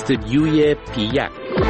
استودیوی P1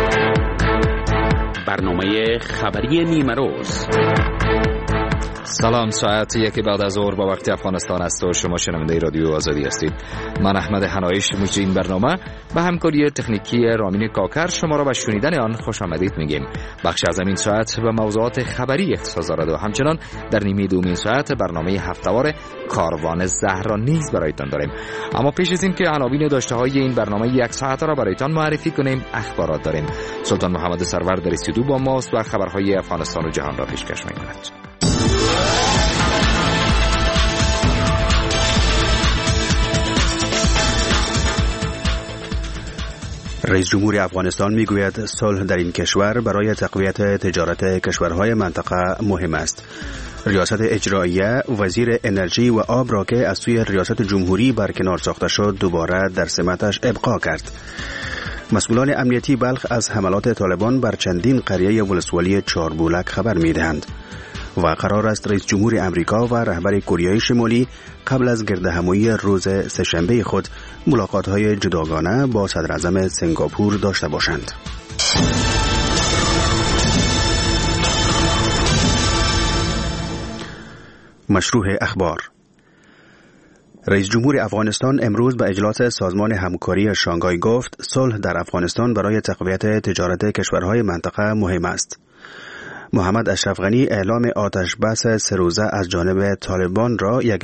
برنامه خبری نیمه روز. سلام، ساعت 1 بعد از ظهر با وقت افغانستان است و شما شنونده رادیو آزادی هستید. من احمد حنایش مجری این برنامه به همکاری تکنیکی رامین کاکر شما را به شنیدن آن خوش آمدید میگیم. بخش از این ساعت به موضوعات خبری اختصاص دارد و همچنان در نیمه دومین ساعت برنامه هفته‌وار کاروان زهرا نیز برایتان داریم. اما پیش از این که عناوین داشته‌های این برنامه یک ساعته را برایتان معرفی کنیم، اخبارات داریم. سلطان محمد سرور در استودیو با ماست و خبرهای افغانستان و جهان را پیشکش می‌کند. رئیس جمهور افغانستان میگوید صلح در این کشور برای تقویت تجارت کشورهای منطقه مهم است. ریاست اجراییه وزیر انرژی و آب را که از سوی ریاست جمهوری برکنار ساخته شد دوباره در سمتش ابقا کرد. مسئولان امنیتی بلخ از حملات طالبان بر چندین قریه ولسوالی چاربولک خبر میدهند و قرار است رئیس جمهور امریکا و رهبر کره شمالی قبل از گردهمایی روز سه‌شنبه خود ملاقات‌های جداگانه با صدر اعظم سنگاپور داشته باشند. مشروع اخبار. رئیس جمهور افغانستان امروز به اجلاس سازمان همکاری شانگهای گفت صلح در افغانستان برای تقویت تجارت کشورهای منطقه مهم است. محمد اشرف غنی اعلام آتش بس 3 روزه از جانب طالبان را یک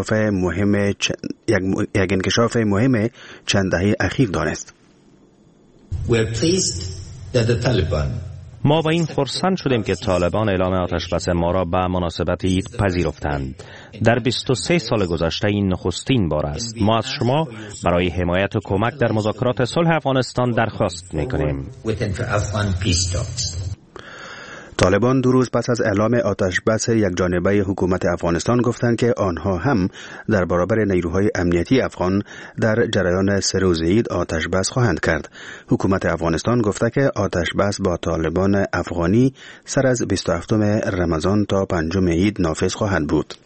انکشاف مهم چند دهه اخیر دانست. ما با این خرسند شدیم که طالبان اعلام آتش بس ما را به مناسبت عید پذیرفتند. در 23 سال گذشته این نخستین بار است. ما از شما برای حمایت و کمک در مذاکرات صلح افغانستان درخواست می‌کنیم. طالبان 2 روز پس از اعلام آتش بس یک جانبه حکومت افغانستان گفتند که آنها هم در برابر نیروهای امنیتی افغان در جریان 3 روز عید آتش بس خواهند کرد. حکومت افغانستان گفته که آتش بس با طالبان افغانی سر از 27 رمضان تا 5 عید نافذ خواهد بود.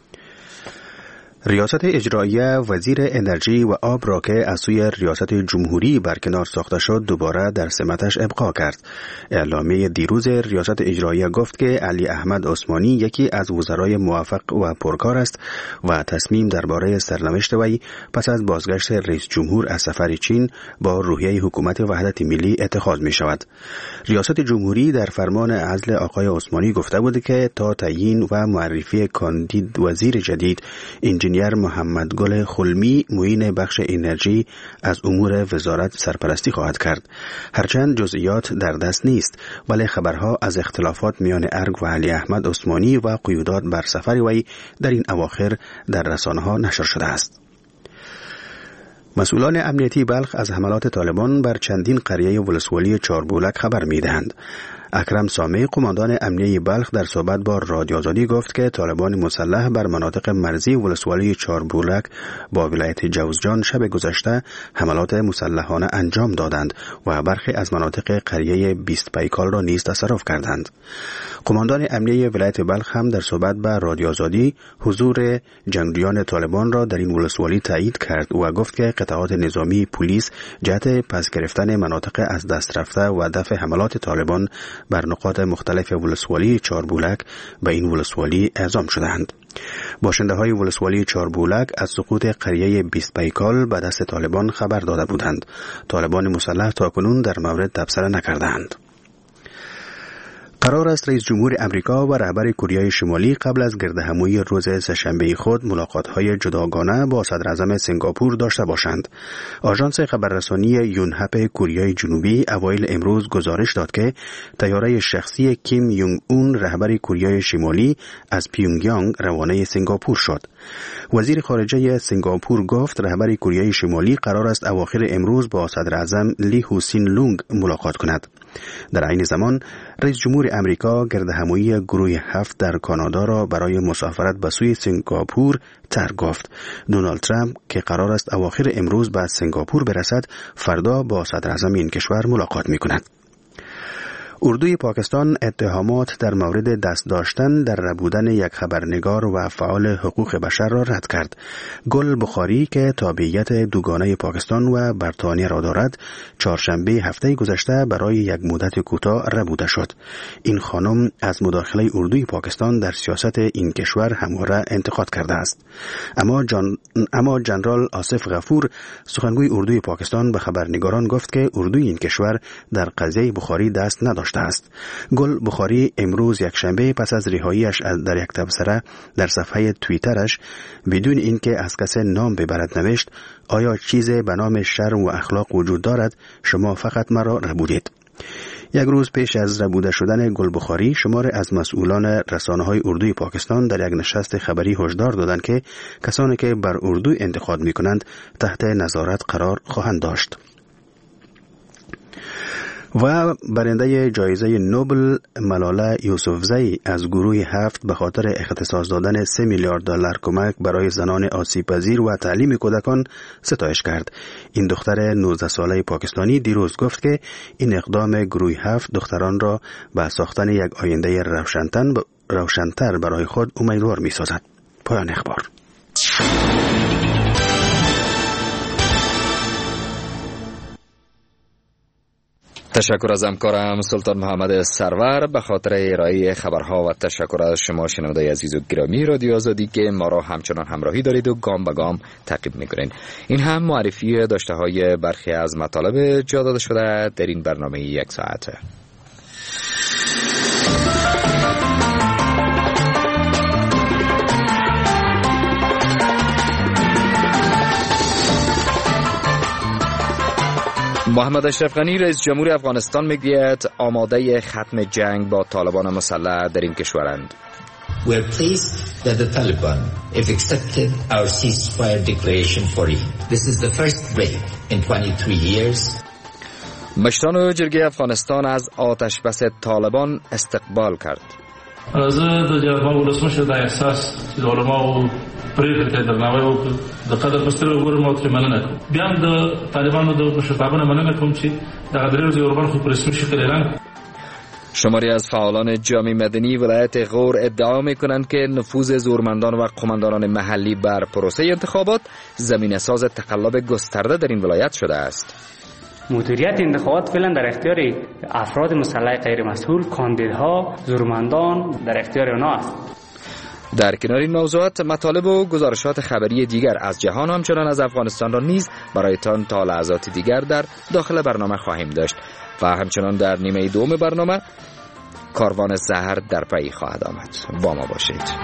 ریاست اجراییه وزیر انرژی و آب را که از سوی ریاست جمهوری برکنار ساخته شد دوباره در سمتش ابقا کرد. اعلامیه دیروز ریاست اجراییه گفت که علی احمد عثمانی یکی از وزرای موفق و پرکار است و تصمیم درباره سرنوشت وی پس از بازگشت رئیس جمهور از سفر چین با روحیه حکومت وحدت ملی اتخاذ می شود. ریاست جمهوری در فرمان عزل آقای عثمانی گفته بود که تا تعیین و معرفی کاندید وزیر جدید انجینیر محمد گل خلمی معین بخش انرژی از امور وزارت سرپرستی خواهد کرد. هرچند جزئیات در دست نیست، ولی خبرها از اختلافات میان ارگ و علی احمد عثمانی و قیودات بر سفر وی در این اواخر در رسانه‌ها نشر شده است. مسئولان امنیتی بلخ از حملات طالبان بر چندین قریه ولسوالی چاربولک خبر میدهند. اکرم سامع قماندان امنیتی بلخ در صحبت با رادیو آزادی گفت که طالبان مسلح بر مناطق مرزی ولسوالی چاربولک با ولایت جوزجان شب گذشته حملات مسلحانه انجام دادند و برخی از مناطق قریه 20 پیکال را نیز تصرف کردند. قماندان امنیتی ولایت بلخ هم در صحبت با رادیو آزادی حضور جنگجویان طالبان را در این ولسوالی تایید کرد و گفت که قطعات نظامی پلیس جهت پس گرفتن مناطق از دست رفته و دفع حملات طالبان بر نقاط مختلف ولسوالی چاربولک به این ولسوالی اعزام شدند. باشنده های ولسوالی چاربولک از سقوط قریه 20 پیکال به دست طالبان خبر داده بودند. طالبان مسلح تاکنون در مورد تبصره نکردند. قرار است رئیس جمهور امریکا و رهبر کره شمالی قبل از گردهمایی روز سه‌شنبه خود ملاقات‌های جداگانه با صدر اعظم سنگاپور داشته باشند. آژانس خبررسانی یونهپ کره جنوبی اوایل امروز گزارش داد که طیاره شخصی کیم یونگ اون رهبر کره شمالی از پیونگیانگ روانه سنگاپور شد. وزیر خارجه سنگاپور گفت رهبر کره شمالی قرار است اواخر امروز با صدر اعظم لی هوسین لونگ ملاقات کند. در عین زمان رئیس جمهور امریکا گردهمایی گروه 7 در کانادا را برای مسافرت به سوی سنگاپور ترک گفت. دونالد ترامپ که قرار است اواخر امروز به سنگاپور برسد فردا با صدر اعظم این کشور ملاقات می کند. اردوی پاکستان اتهامات در مورد دست داشتن در ربودن یک خبرنگار و فعال حقوق بشر را رد کرد. گل بخاری که تابعیت دوگانه پاکستان و بریتانیا را دارد، چهارشنبه هفته گذشته برای یک مدت کوتاه ربوده شد. این خانم از مداخله اردوی پاکستان در سیاست این کشور همواره انتقاد کرده است. اما جنرال آصف غفور، سخنگوی اردوی پاکستان، به خبرنگاران گفت که اردوی این کشور در قضیه بخاری دست نداشته است. گل بخاری امروز یکشنبه پس از رهاییش در یک تبصره در صفحه توییترش بدون اینکه از کسی نام ببرد نوشت: آیا چیزی به نام شرم و اخلاق وجود دارد؟ شما فقط مرا ربودید. یک روز پیش از ربوده شدن گل بخاری، شمار از مسئولان رسانه‌های اردوی پاکستان در یک نشست خبری هشدار دادند که کسانی که بر اردو انتقاد می‌کنند تحت نظارت قرار خواهند داشت. و برنده جایزه نوبل ملاله یوسفزئی از گروه 7 به خاطر اختصاص دادن 3 میلیارد دلار کمک برای زنان آسیب پذیر و تعلیم کودکان ستایش کرد. این دختر 19 ساله پاکستانی دیروز گفت که این اقدام گروه 7 دختران را به ساختن یک آینده روشن‌تر برای خود امیدوار می‌سازد. پایان اخبار. تشکر از همکارم سلطان محمد سرور به خاطر ارائه خبرها و تشکر از شما شنونده عزیز و گرامی رادیو آزادی که ما را همچنان همراهی دارید و گام به گام تعقیب می‌کنید. این هم معرفی داشته های برخی از مطالب جا داده شده در این برنامه یک ساعته. محمد اشرف غنی رئیس جمهور افغانستان میگوید آماده ختم جنگ با طالبان مسلح در این کشورند. We are pleased that the Taliban have accepted our ceasefire declaration for you. This is the first break in 23 years. مشتان و جرگه افغانستان از آتش بس طالبان استقبال کرد. زه د جرګه ولسمشر د احساس چې د علماو پرېکړه ته درناوی وکړم د قدر په سترګه ګورم او ترې مننه کوم. بیا هم د طالبانو د مشرتابانو مننه کوم چې دغه درې ورځې اوربان خو په رسمي شکل اعلان. شماری از فعالان جامعه مدنی ولایت غور ادعا می‌کنند که نفوذ زورمندان و قماندانان محلی بر پروسه انتخابات زمینه‌ساز تقلب گسترده در این ولایت شده است. مدیریت انتخابات فعلا در اختیار افراد مسلح غیر مسئول، کاندیدها، زورمندان در اختیار آنها است. در کنار این موضوعات مطالب و گزارشات خبری دیگر از جهان همچنان از افغانستان را نیز برایتان تا لحظات دیگر در داخل برنامه خواهیم داشت و همچنان در نیمه دوم برنامه کاروان زهر در پی خواهد آمد. با ما باشید.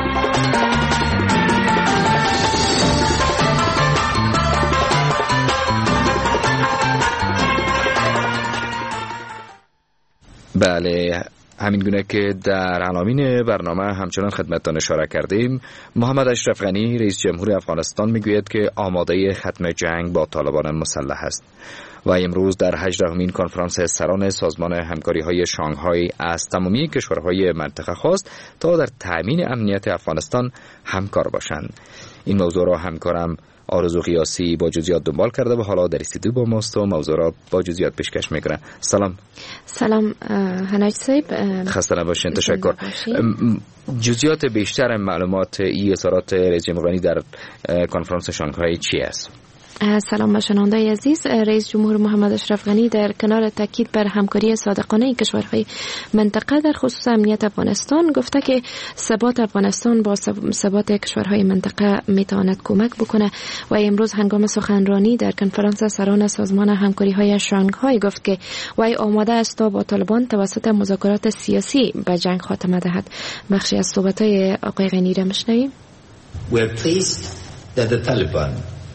بله، همین گونه که در عناوین برنامه همچنان خدمتتان اشاره کردیم، محمد اشرف غنی رئیس جمهور افغانستان میگوید که آماده ختم جنگ با طالبان مسلح است و امروز در 18مین کنفرانس سران سازمان همکاری‌های شانگهای از تمامی کشورهای منطقه خواست تا در تأمین امنیت افغانستان همکار باشند. این موضوع را همکارم آرزو قیاسی با جزئیات دنبال کرده و حالا در استودیو با ماست و موضوع را با جزئیات پیشکش میکنه. سلام هناج صاحب، خسته نباشین. تشکر. جزئیات بیشتر معلومات ای اظهارات رئیس جمهور غنی در کنفرانس شانگهای چی است؟ سلام شنونده عزیز. رئیس جمهور محمد اشرف غنی در کنار تاکید بر همکاری صادقانه کشورهای منطقه در خصوص امنیت افغانستان گفته که ثبات افغانستان با ثبات کشورهای منطقه میتواند کمک بکنه و امروز هنگام سخنرانی در کنفرانس سران سازمان همکاری‌های شانگهای گفت که وی آماده است تا با طالبان توسط مذاکرات سیاسی به جنگ خاتمه دهد. بخشی از صحبت‌های آقای غنی را میشنویم. We are pleased that the Taliban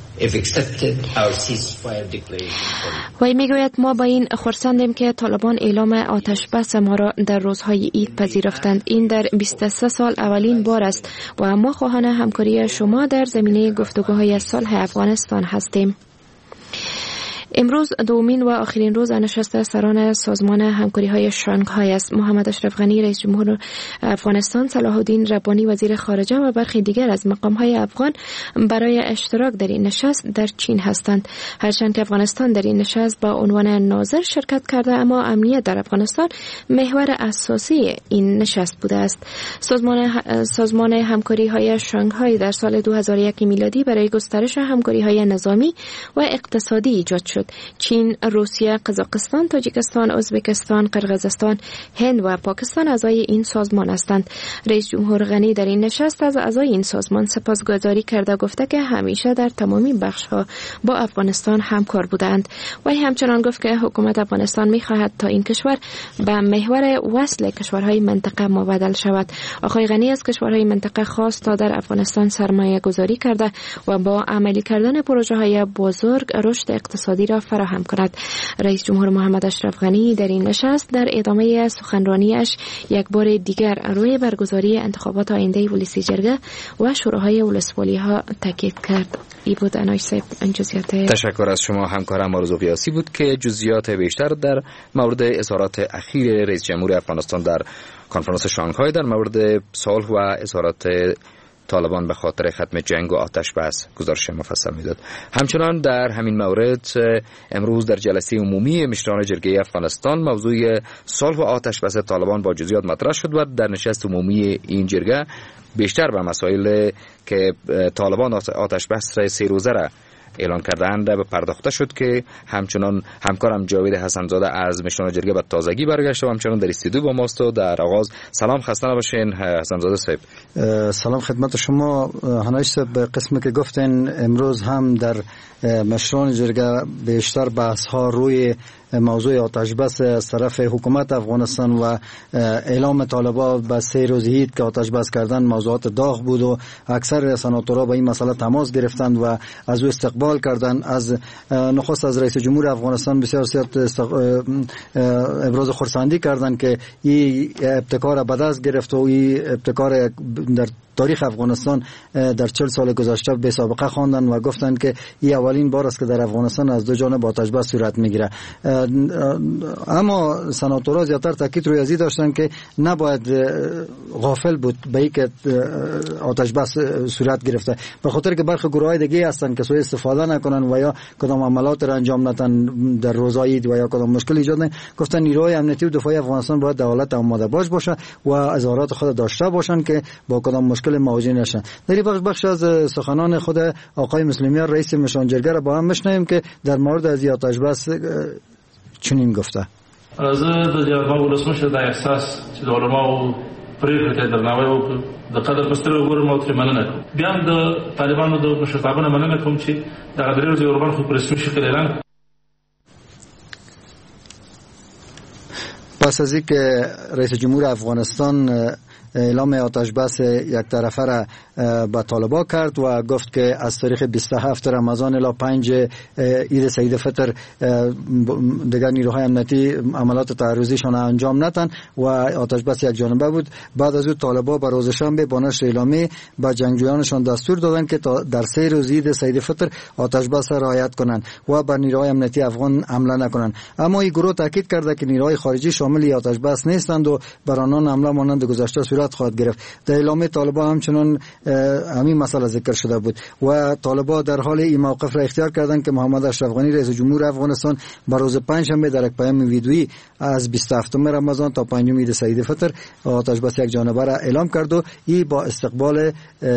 وی میگوید ما با این خرسندیم که طالبان اعلام آتش بس ما را در روزهای عید پذیرفتند. این در 23 سال اولین بار است و ما خواهان همکاری شما در زمینه گفتگوهای صلح افغانستان هستیم. امروز دومین و آخرین روز نشست سران سازمان همکاری‌های شانگهای است. محمد اشرف غنی رئیس جمهور افغانستان، صلاح الدین ربانی وزیر خارجه و برخی دیگر از مقام‌های افغان برای اشتراک در این نشست در چین هستند. هرچند که افغانستان در این نشست با عنوان ناظر شرکت کرده، اما امنیت در افغانستان محور اساسی این نشست بوده است. سازمان همکاری‌های شانگهای در سال 2001 میلادی برای گسترش همکاری‌های نظامی و اقتصادی ایجاد شد. چین، روسیه، قزاقستان، تاجیکستان، ازبکستان، قرقیزستان، هند و پاکستان اعضای این سازمان هستند. رئیس جمهور غنی در این نشست از اعضای این سازمان سپاسگزاری کرده گفته که همیشه در تمامی بخش‌ها با افغانستان همکار بودند. و همچنان گفت که حکومت افغانستان می‌خواهد تا این کشور به محور وصل کشورهای منطقه مبادل شود. آقای غنی از کشورهای منطقه خواست تا در افغانستان سرمایه گذاری کرده و با عملی کردن پروژه‌های بزرگ رشد اقتصادی را فراهم کند. رئیس جمهور محمد اشرف غنی در این نشست در ادامه سخنرانیش یک بار دیگر روی برگزاری انتخابات آینده ولسی جرگه و شوراهای ولسوالی‌ها تاکید کرد. ای بود انایش صاحب جزئیات. تشکر از شما همکارم آرزو قیاسی بود که جزئیات بیشتر در مورد اظهارات اخیر رئیس جمهور افغانستان در کنفرانس شانگهای در مورد صلح و اظهارات طالبان به خاطر ختم جنگ و آتش بس گزارش مفصل میداد. همچنان در همین مورد امروز در جلسه عمومی مشران جرگه افغانستان موضوع صلح و آتش بس طالبان با جزئیات مطرح شد و در نشست عمومی این جرگه بیشتر به مسائل که طالبان آتش بس 3 روزه را اعلان کردند به پرداخته شد که همچنان همکارم جاوید حسنزاده از مشران جرگه به تازگی برگشته و همچنان در استودیو با ماست. و در آغاز سلام، خسته نباشین حسنزاده صاحب. سلام خدمت شما هنایش صاحب. به قسمی که گفتین امروز هم در مشران جرگه بیشتر بحث ها روی موضوع آتش بس از طرف حکومت افغانستان و اعلام طالبان به 3 روز عید که آتش بس کردن موضوعات داغ بود و اکثر سناتورها با این مسئله تماس گرفتند و از او استقبال کردند. از نخست از رئیس جمهور افغانستان بسیار ابراز خرسندی کردند که این ابتکار به دست گرفت و این ابتکار در تاریخ افغانستان در 40 سال گذشته به سابقه خواندن و گفتند که این اولین بار است که در افغانستان از دو جانب آتش بس صورت میگیره. اما سناتورها زیادتر تاکید روی ازی داشتن که نباید غافل بود به اینکه آتش بس صورت گرفته، به خاطر که برخی گروه‌های دیگه هستن که سوء استفاده نکنن و یا کدام عملات را انجام ندن در روزهای عید و یا کدام مشکل ایجاد نه. گفتن نیروهای امنیتی و دفاعی افغانستان باید در حالت آماده باشه و اظهارات خود داشته باشن که با کدام مشکل مواجه نشن. در این بخش از سخنان خود آقای مسلمیان رئیس مشران جرگه را با هم میشنویم که در مورد از آتش بس چنین گفته. از د ولسمشر د احساس چې د علماو پریکړه ته درناوی وکړو، د قدر پستر وګورم او ترې مننه کوم. بیا هم د طالبانو د مشرتابانو مننه کوم چې د غدري ورځې اوربان خو په رسمي شکل اعلان. پس از اینکه رئیس جمهور افغانستان اعلام آتش بس یک طرفه را به طالبان کرد و گفت که از تاریخ 27 رمضان الی 5 عید سعید فطر دیگر نیروهای امنیتی عملات تعرضیشان انجام ندن و آتش بس یک جانبه بود. بعد از اون طالبان به روز شنبه با نشر اعلامی به جنگجویانشان دستور دادن که در 3 روز عید سعید فطر آتش بس را رعایت کنند و بر نیروهای امنیتی افغان حمله نکنند. اما این گروه تاکید کرده که نیروهای خارجی شامل آتش بس نیستند و بر آنان حمله مانند گذشته صورت خواهد گرفت. در اعلامیه طالبان همچنان همین مسئله ذکر شده بود و طالبان در حال این موقف را اختیار کردند که محمد اشرف غنی رئیس جمهور افغانستان بر روز پنجشنبه در یک پیام ویدیویی از 27 رمضان تا 5 عید سعید فطر آتش بس یک جانبه را اعلام کرد و این با استقبال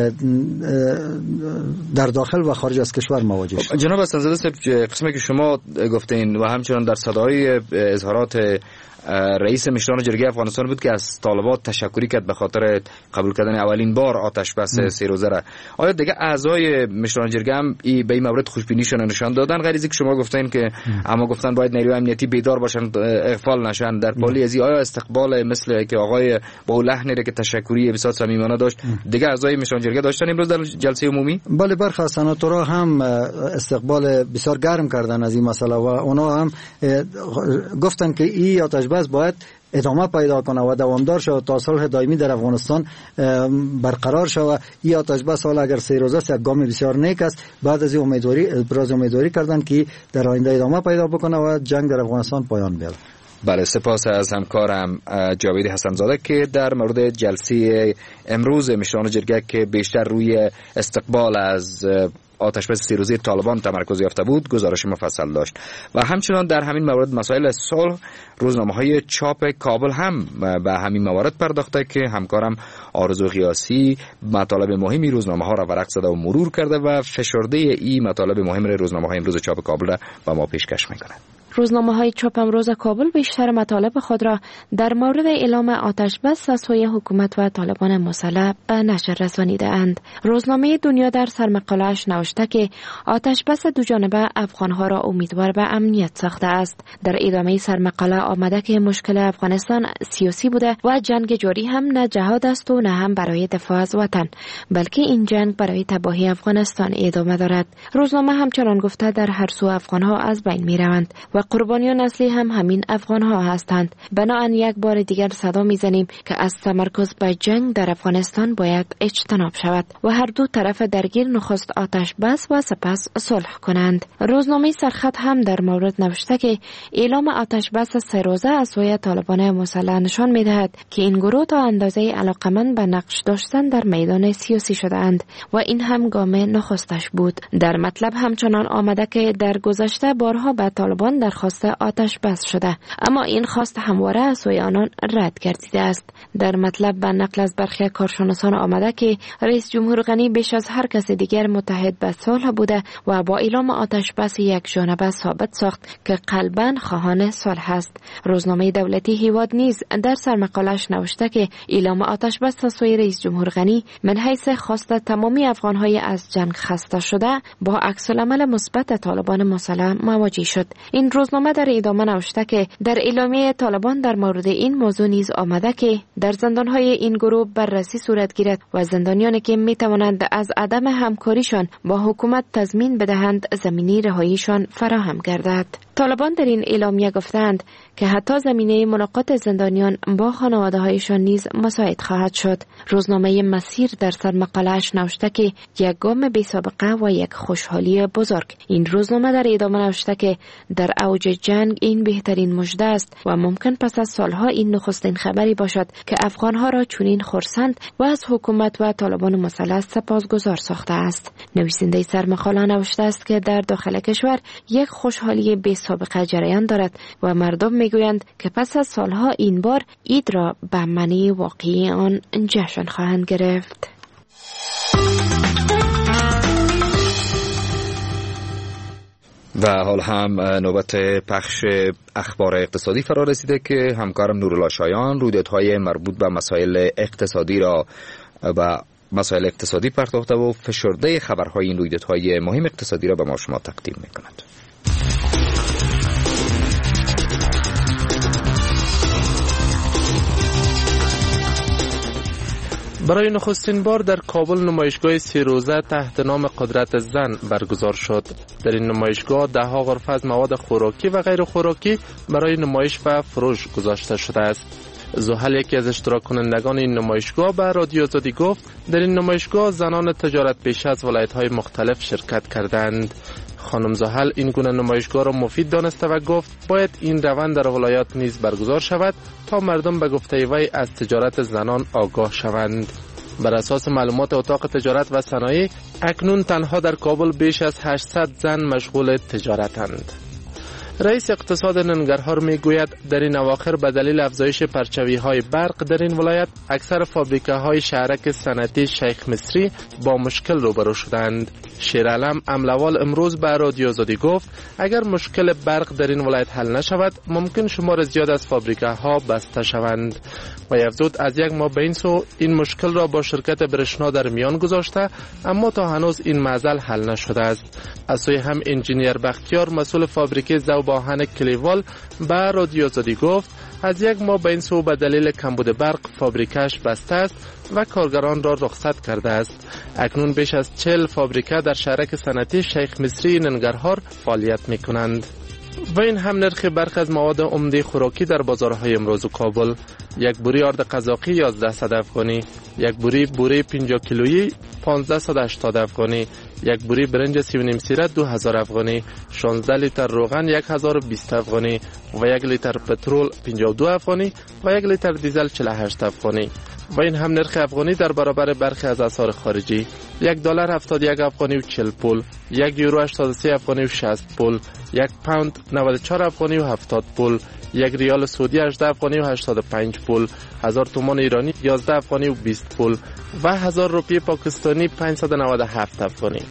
در داخل و خارج از کشور مواجه شد. جناب حسنزاده صاحب، قسمی که شما گفتین و همچنان در صدای اظهارات رئیس مشران جرگه افغانستان بود که از طالبان تشکری کرد به خاطر قبول کردن اولین بار آتش بس 3 روزه را. آیا دیگه اعضای مشران جرگه هم به این مورد خوشبینیشون نشان دادن؟ غیر از اینکه شما گفتین که اما گفتن باید نیروهای امنیتی بیدار باشن اغفال نشن در پالی ازی، آیا استقبال مثل که آقای با لحنی که تشکری بسیار صمیمانه داشت دیگه اعضای مشران جرگه داشتن امروز در جلسه عمومی؟ بله، برخی از سناتورها هم استقبال بسیار گرم کردن از این مسئله و اونا هم گفتن که این آتش بس باید ادامه پیدا کنه و دوامدار شود تا صلح دائمی در افغانستان برقرار شود. این آتش بس حالا اگر 3 روزه است یک گام بسیار نیک است. بعد از این امیدواری کردن که در آینده ادامه پیدا بکنه و جنگ در افغانستان پایان بیاره. بله، سپاس از همکارم جاوید حسنزاده که در مورد جلسه امروز مشران جرگه که بیشتر روی استقبال از آتشبس 3 روزه طالبان تمرکز یافته بود گزارش مفصل داشت و همچنان در همین مورد مسائل صلح روزنامه‌های چاپ کابل هم به همین موارد پرداخته که همکارم آرزو غیاسی مطالب مهمی روزنامه‌ها را ورق زده و مرور کرده و فشرده این مطالب مهم روزنامه‌های امروز چاپ کابل را به ما پیشکش می‌کنه. روزنامه‌های چاپ امروز کابل بیشتر مطالب خود را در مورد اعلام آتش بس از سوی حکومت و طالبان مسلح به نشر رسانیده‌اند. روزنامه دنیا در سرمقاله‌اش نوشته که آتش بس دو جانبه افغان‌ها را امیدوار به امنیت ساخته است. در ادامه سرمقاله آمده که مشکل افغانستان سیاسی بوده و جنگ جاری هم نه جهاد است و نه هم برای دفاع از وطن، بلکه این جنگ برای تباهی افغانستان ادامه دارد. روزنامه همچنان گفته در هر سو افغان‌ها از بین می‌روند و قربانیان اصلی هم همین افغان‌ها هستند. بنابراین یک بار دیگر صدا می‌زنیم که از تمرکز بر جنگ در افغانستان باید اجتناب شود و هر دو طرف درگیر نخست آتش بس و سپس صلح کنند. روزنامه سرخط هم در مورد نوشته که اعلام آتش بس 3 روزه از سوی طالبان مسلح نشان می‌دهد که این گروه تا اندازه علاقمند به نقش داشتن در میدان سیاسی شده‌اند و این هم گام نخستش بود. در مطلب همچنان آمده که در گذشته بارها به طالبان درخواست آتش بس شده، اما این خواست همواره از سوی آنان رد گردیده است. در مطلب به نقل از برخی کارشناسان آمده که رئیس جمهور غنی بیش از هر کس دیگر متحد به صلح بوده و با اعلام آتش بس یک جانبه ثابت ساخت که قلباً خواهان صلح است. روزنامه دولتی هیواد نیز در سرمقاله‌اش نوشته که اعلام آتش بس از سوی رئیس جمهور غنی من حیث خواست تمامی افغان‌های از جنگ خسته شده با عکس العمل مثبت طالبان مسلح مواجه شد. این روزنامه در ادامه نوشته که در اعلامیه طالبان در مورد این موضوع نیز آمده که در زندان‌های این گروه بررسی صورت گیرد و زندانیانی که می‌توانند از عدم همکاریشان با حکومت تضمین بدهند زمینی رهاییشان فراهم گردد. طالبان در این اعلامیه گفتند که حتی زمینه ملاقات زندانیان با خانواده‌هایشان نیز مساعد خواهد شد. روزنامه مسیر در سرمقاله‌اش نوشته که یک گام بی‌سابقه و یک خوشحالی بزرگ. این روزنامه در ادامه نوشته که در اوج جنگ این بهترین مژده است و ممکن پس از سالها این نخستین خبری باشد که افغانها را چنین خرسند و از حکومت و طالبان مسلح سپاسگزار ساخته است. نویسنده سرمقاله نوشته است که در داخل کشور یک خوشحالی بی‌سابقه جریان دارد و مردم میگویند که پس از سالها این بار عید را به معنی واقعی آن جشن خواهند گرفت. و حال هم نوبت پخش اخبار اقتصادی فرا رسیده که همکارم نورالله شایان رویدادهای مربوط به مسائل اقتصادی را و مسائل اقتصادی پرداخته و فشرده خبرهای این رویدادهای مهم اقتصادی را به ما شما تقدیم می‌کند. برای نخستین بار در کابل نمایشگاه 3 روزه تحت نام قدرت زن برگزار شد. در این نمایشگاه 10 غرفه از مواد خوراکی و غیر خوراکی برای نمایش و فروش گذاشته شده است. زحل یکی از اشتراک کنندگان این نمایشگاه به رادیو آزادی گفت در این نمایشگاه زنان تجارت پیشه از ولایت‌های مختلف شرکت کردند. خانم زحل این گونه نمایشگاه را مفید دانسته و گفت باید این روند در ولایات نیز برگزار شود تا مردم به گفته وی از تجارت زنان آگاه شوند. بر اساس معلومات اتاق تجارت و صنایع اکنون تنها در کابل بیش از 800 زن مشغول تجارتند. رئیس اقتصاد ننگرهار میگوید در این اواخر به دلیل افزایش پرچوی‌های برق در این ولایت اکثر فابریکه‌های شهرک صنعتی شیخ مصری با مشکل روبرو شدند. شیرعلم املوال امروز به رادیو آزادی گفت اگر مشکل برق در این ولایت حل نشود ممکن شمار زیاد از فابریکه‌ها بسته شوند. و افزود از یک ماه به این سو این مشکل را با شرکت برشنا در میان گذاشته اما تا هنوز این معضل حل نشده است. از سوی هم انجینیر بختیار مسئول فابریکه ذوب‌آهن کلیوال به رادیو آزادی گفت از یک ماه به این سو به دلیل کمبود برق فابریکه‌اش بسته است و کارگران را رخصت کرده است. اکنون بیش از 40 فابریکه در شهرک صنعتی شیخ مصری ننگرهار فعالیت می‌کنند. و این هم نرخ برخی از مواد عمده خوراکی در بازارهای امروز کابل: یک بوری آرد قزاقی 1100 افغانی، یک بوری 50 کیلویی 1580 افغانی، یک بوری برنج 3.5 سیره 2000 افغانی، 16 لیتر روغن 1020 افغانی و یک لیتر پترول 52 افغانی و یک لیتر دیزل 48 افغانی. و این هم نرخ افغانی در برابر برخی از اسعار خارجی: $1 71 افغانی و 40 پول، یک یورو 83 افغانی و 60 پول، یک پوند 94 افغانی و 70 پول، یک ریال سعودی 18 افغانی و 85 پول، 1000 تومان ایرانی 11 افغانی و 20 پول و 1000 روپیه پاکستانی 597 افغانی.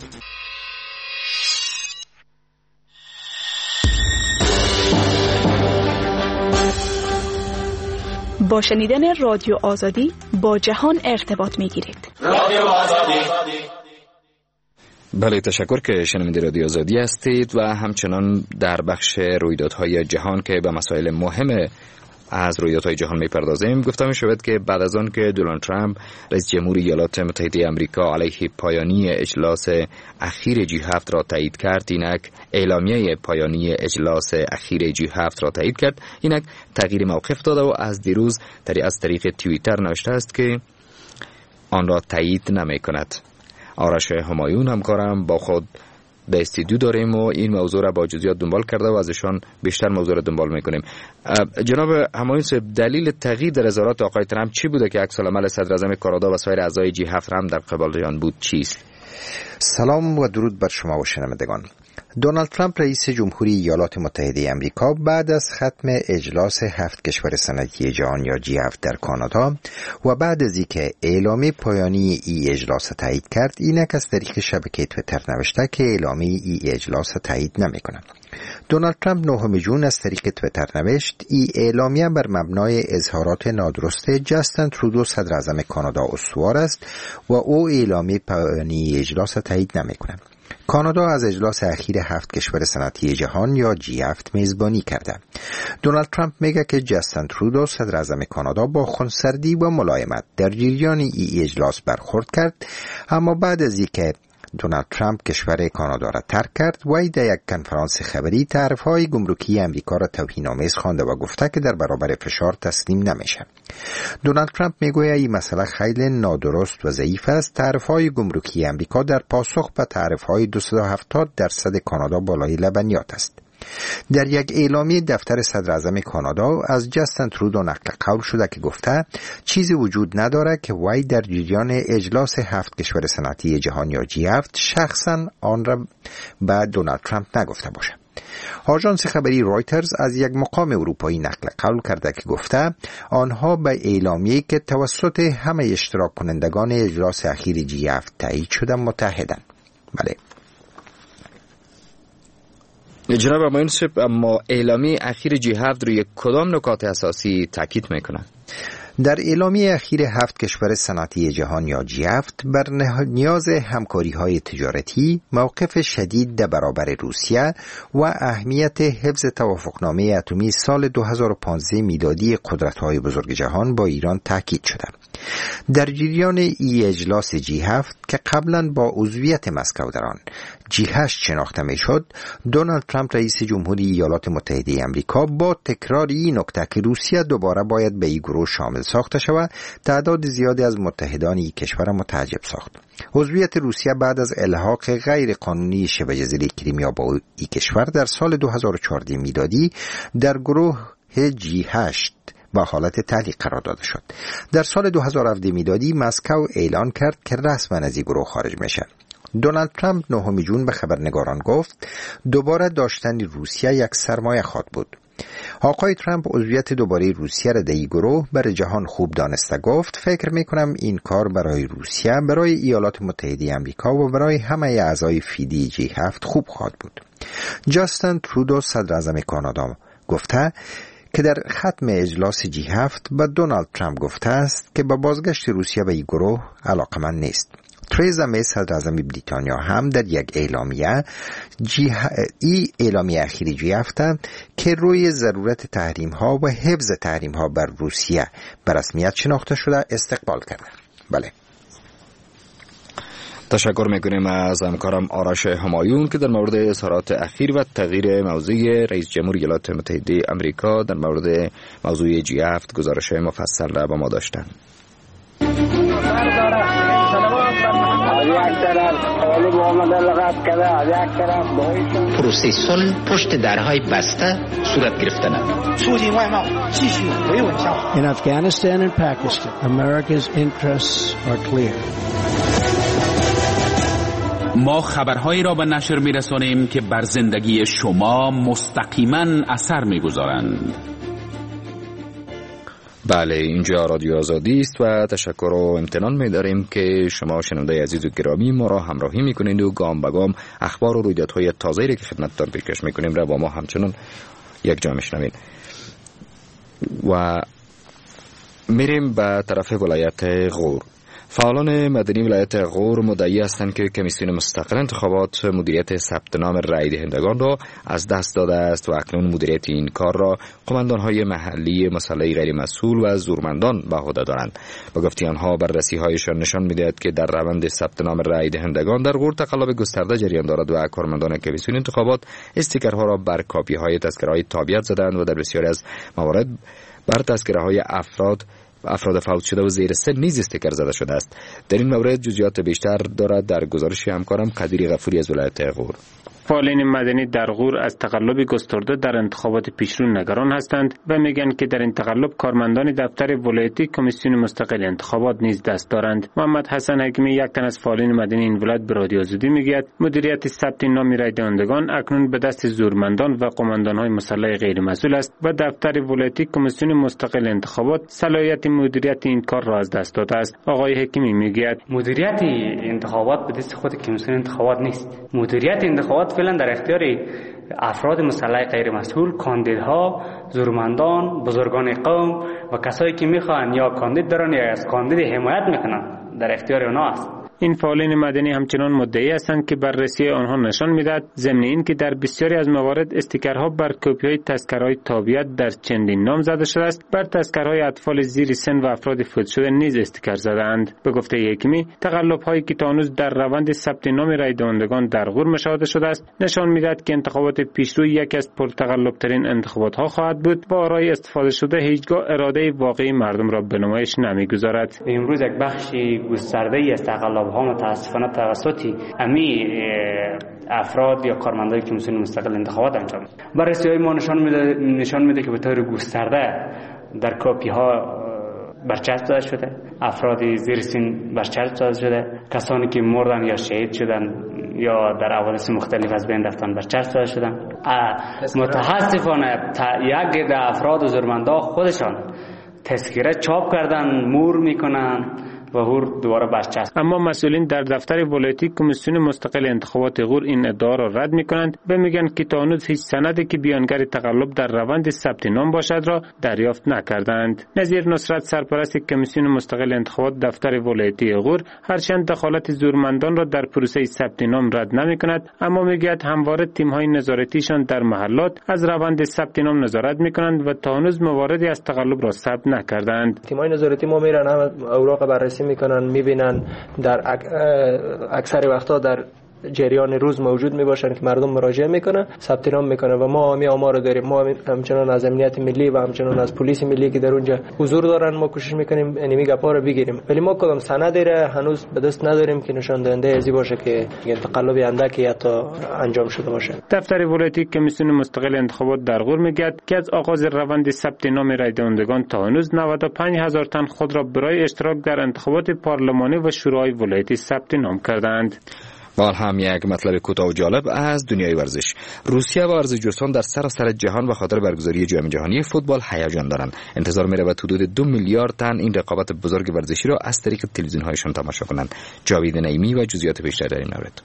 با شنیدن رادیو آزادی با جهان ارتباط می‌گیرید. رادیو آزادی. بله، تشکر که شنونده رادیو آزادی هستید و همچنان در بخش رویدادهای جهان که به مسائل مهم از رویدادهای جهان میپردازیم گفته می شود که بعد از آن که دونالد ترامپ رئیس جمهوری ایالات متحده آمریکا علیه پایانی اجلاس اخیر G7 را تایید کرد، اینک اعلامیه پایانی اجلاس اخیر G7 را تایید کرد، اینک تغییر موقف داده و از دیروز از طریق توییتر نوشته است که آن را تایید نمی کند. آرش همایون همکارم با خود در استودیو داریم و این موضوع را با جزئیات دنبال کرده و ازشان بیشتر موضوع را دنبال میکنیم. جناب همایون صاحب، دلیل تغییر در اظهارات آقای ترامپ چی بوده که عکس العمل صدر اعظم کانادا و سایر اعضای G7 هم در قبال آن بود چیست؟ سلام و درود بر شما و شنوندگان. دونالد ترامپ رئیس جمهوری ایالات متحده آمریکا بعد از ختم اجلاس 7 کشور صنعتی جهان یا G7 در کانادا و بعد از اینکه اعلامیه پایانی ای اجلاس تایید کرد، اینک از طریق شبکه توییتر نوشته که اعلامیه ای اجلاس تایید نمی‌کند. دونالد ترامپ 9 جون از طریق توییتر نوشت ای اعلامیه بر مبنای اظهارات نادرست جاستین ترودو صدر اعظم کانادا استوار است و او اعلامیه پایانی اجلاس تایید نمی‌کند. کانادا از اجلاس اخیر 7 کشور صنعتی جهان یا G7 میزبانی کرده. دونالد ترامپ میگه که جاستین ترودو صدر اعظم کانادا با خونسردی و ملایمت در جریان ای اجلاس برخورد کرد، اما بعد از اینکه دونالد ترامپ کشور کانادا را ترک کرد، وی در یک کنفرانس خبری تعرفه‌های گمرکی امریکا را توهین‌آمیز خوانده و گفته که در برابر فشار تسلیم نمیشه. دونالد ترامپ میگوید این مسئله خیلی نادرست و ضعیف است. تعرفه‌های گمرکی امریکا در پاسخ به تعرفه‌های 270% کانادا بالای لبنیات است. در یک اعلامیه دفتر صدر اعظم کانادا از جاستین ترودو نقل قول شده که گفته چیزی وجود نداره که وی در جریان اجلاس 7 کشور صنعتی جهان یا G7 شخصا آن را به دونالد ترامپ نگفته باشه. آژانس خبری رایترز از یک مقام اروپایی نقل قول کرده که گفته آنها به اعلامیه‌ای که توسط همه اشتراک کنندگان اجلاس اخیر G7 تایید شده متحدند. بله. جناب همایون صاحب، اما اعلامیه اخیر G7 روی کدام نکات اساسی تاکید میکنه؟ در اعلامیه اخیر 7 کشور صنعتی جهان یا G7 بر نیاز همکاری‌های تجارتی، موقف شدید در برابر روسیه و اهمیت حفظ توافقنامه اتمی سال 2015 میلادی قدرت‌های بزرگ جهان با ایران تاکید شده. در جریان ای اجلاس G7 که قبلا با عضویت مسکو در آن G8 شناخته میشد، دونالد ترامپ رئیس جمهوری ایالات متحده آمریکا با تکرار این نکته که روسیه دوباره باید به این گروه شامل ساخته شود، تعداد زیادی از متحدان این کشور متعجب ساخت. عضویت روسیه بعد از الحاق غیر قانونی شبه جزیره کریمیا با این کشور در سال 2014 میلادی در گروه G8 با حالت تعلیق قرار داده شد. در سال 2017 میلادی مسکو اعلان کرد که رسما از این گروه خارج میشه. دونالد ترامپ 9 جون به خبرنگاران گفت دوباره داشتن روسیه یک سرمایه خواهد بود. آقای ترامپ عضویت دوباره روسیه را در این گروه برای جهان خوب دانسته گفت فکر میکنم این کار برای روسیه، برای ایالات متحده آمریکا و برای همه اعضای فیدی G7 خوب خواهد بود. جاستین ترودو صدر اعظم کانادا گفته که در ختم اجلاس G7 به دونالد ترامپ گفته است که به بازگشت روسیه به این گروه علاقمند نیست. تریزا می صدر اعظم بریتانیا هم در یک اعلامیه اعلامیه اخیری G7 که روی ضرورت تحریم ها و حفظ تحریم ها بر روسیه به رسمیت شناخته شده استقبال کرده. بله. تشکر میکنیم از همکارم آرش همایون که در مورد اظهارات اخیر و تغییر موضوع رئیس جمهور ایالات متحده آمریکا در مورد موضوع G7 گزارش مفصل را با ما داشتند. پروسه صلح پشت درهای بسته صورت گرفتن. In Afghanistan and Pakistan, America's interests are clear. ما خبرهایی را به نشر می‌رسانیم که بر زندگی شما مستقیما اثر می‌گذارند. بله، اینجا رادیو آزادی است و تشکر و امتنان می‌داریم که شما شنونده عزیز و گرامی ما را همراهی می‌کنید و گام به گام اخبار و رویدادهای تازه‌ای را که خدمتتان پیش می‌کنیم را با ما همچنان یک جا می‌شنوید. و میریم به طرف ولایت غور. فعالان مدنی ولایت غور مدعی هستند که کمیسیون مستقل انتخابات مدیریت ثبت نام رای دهندگان را از دست داده است و اکنون مدیریت این کار را قماندان‌های محلی مسلح غیر مسئول و زورمندان به عهده دارند. با گفته آنها بررسی‌هایشان نشان می‌دهد که در روند ثبت نام رای دهندگان در غور تقلب گسترده جریان دارد و کارمندان کمیسیون انتخابات استیکرها را بر کاپی‌های تذکره‌های تابعیت زدند و در بسیاری از موارد بر تذکره‌های افراد فوت شده و زیر سن نیز استیکر زده شده است. در این مورد جزئیات بیشتر دارد در گزارش همکارم قدیر غفوری از ولایت غور. فعالین مدنی در غور از تقلب گسترده در انتخابات پیشرو نگران هستند و میگن که در این تقلب کارمندان دفتر ولایتی کمیسیون مستقل انتخابات نیز دست دارند. محمد حسن حکیمی، یک تن از فعالین مدنی این ولایت، به رادیو آزادی میگوید مدیریت ثبت نام رای دهندگان اکنون به دست زورمندان و قماندان‌های مسلح غیر مسئول است و دفتر ولایتی کمیسیون مستقل انتخابات صلاحیت مدیریت این کار را از دست داده است. آقای حکیمی میگوید مدیریت انتخابات به دست خود کمیسیون انتخابات نیست. مدیریت انتخابات فعلا در اختیار افراد مسلح غیر مسئول، کاندیدها، زورمندان، بزرگان قوم و کسایی که میخوان یا کاندید دارن یا از کاندید حمایت میکنن، در اختیار اونا است. این فعالین مدنی همچنان مدعی هستند که بررسی آنها نشان میدهد ضمن این که در بسیاری از موارد استیکرها بر کپی‌های تذکره‌های تابعیت در چندین نام زده شده است. بر تذکره‌های اطفال زیر سن و افراد فوت شده نیز استیکر زده‌اند. به گفته حکیمی تقلب‌هایی که تا هنوز در روند ثبت نام رای دهندگان در غور مشاهده شده است نشان میدهد که انتخابات پیشرو یکی از پرتقلب‌ترین انتخابات‌ها خواهد بود و آرای استفاده شده هیچگاه اراده واقعی مردم را به نمایش نمی‌گذارد. امروز یک بخشی گسترده‌ای از تقلب ها متاسفانه توسط امی افراد یا کارمندای کمیسیون مستقل انتخابات انجام میشه. بررسی‌های ما نشان میده که به طور گسترده در کاپی ها برچسب زده شده، افراد زیر سن برچسب زده شده، کسانی که مردن یا شهید شدن یا در حوادث مختلف از بین رفتن برچسب زده شدن. متاسفانه یک عده افراد و زورمندا خودشان تذکره چاپ کردن، مور میکنن و غور دوباره برچسب. اما مسئولین در دفتر ولایتی کمیسیون مستقل انتخابات غور این ادعا را رد میکنند و میگن که تا هنوز هیچ سندی که بیانگر تقلب در روند ثبت نام باشد را دریافت نکردند. نظیر نصرت، سرپرست کمیسیون مستقل انتخابات دفتر ولایتی غور، هرچند دخالت زورمندان را در پروسه ثبت نام رد نمیکند، اما میگوید همواره تیم‌های نظارتیشان در محلات از روند ثبت نام نظارت میکنند و تا هنوز مواردی از تقلب را ثبت نکردند. تیم‌های نظارتی ما میرن هم اوراق بررسی میکنن، میبینن در اکثر وقتا در جریان روز موجود میباشن که مردم مراجعه میکنن، ثبت نام میکنن و ما همین آمار رو داریم. ما همچنان از امنیت ملی و همچنان از پلیس ملی که در اونجا حضور دارن ما کوشش میکنیم اینمی گپا رو بگیریم، ولی ما کدام سندی را هنوز به دست نداریم که نشان دهنده ازی باشه که تقلب اندکی حتی انجام شده باشه. دفتر ولایتی کمیسیون مستقل انتخابات در غور میگه که از آغاز روند ثبت نام رای دهندگان تا هنوز 95000 تن خود را برای اشتراک در انتخابات پارلمانی و شورای ولایتی ثبت نام کردند. بال هم یک مطلب کوتاه و جالب از دنیای ورزش. روسیه و ورزشجویان در سراسر جهان به خاطر برگزاری جام جهانی فوتبال هیجان دارند. انتظار می‌رود حدود 2 میلیارد تن این رقابت بزرگ ورزشی را از طریق تلویزیون‌هایشان تماشا کنند. جاوید نعیمی و جزئیات بیشتر در این مورد.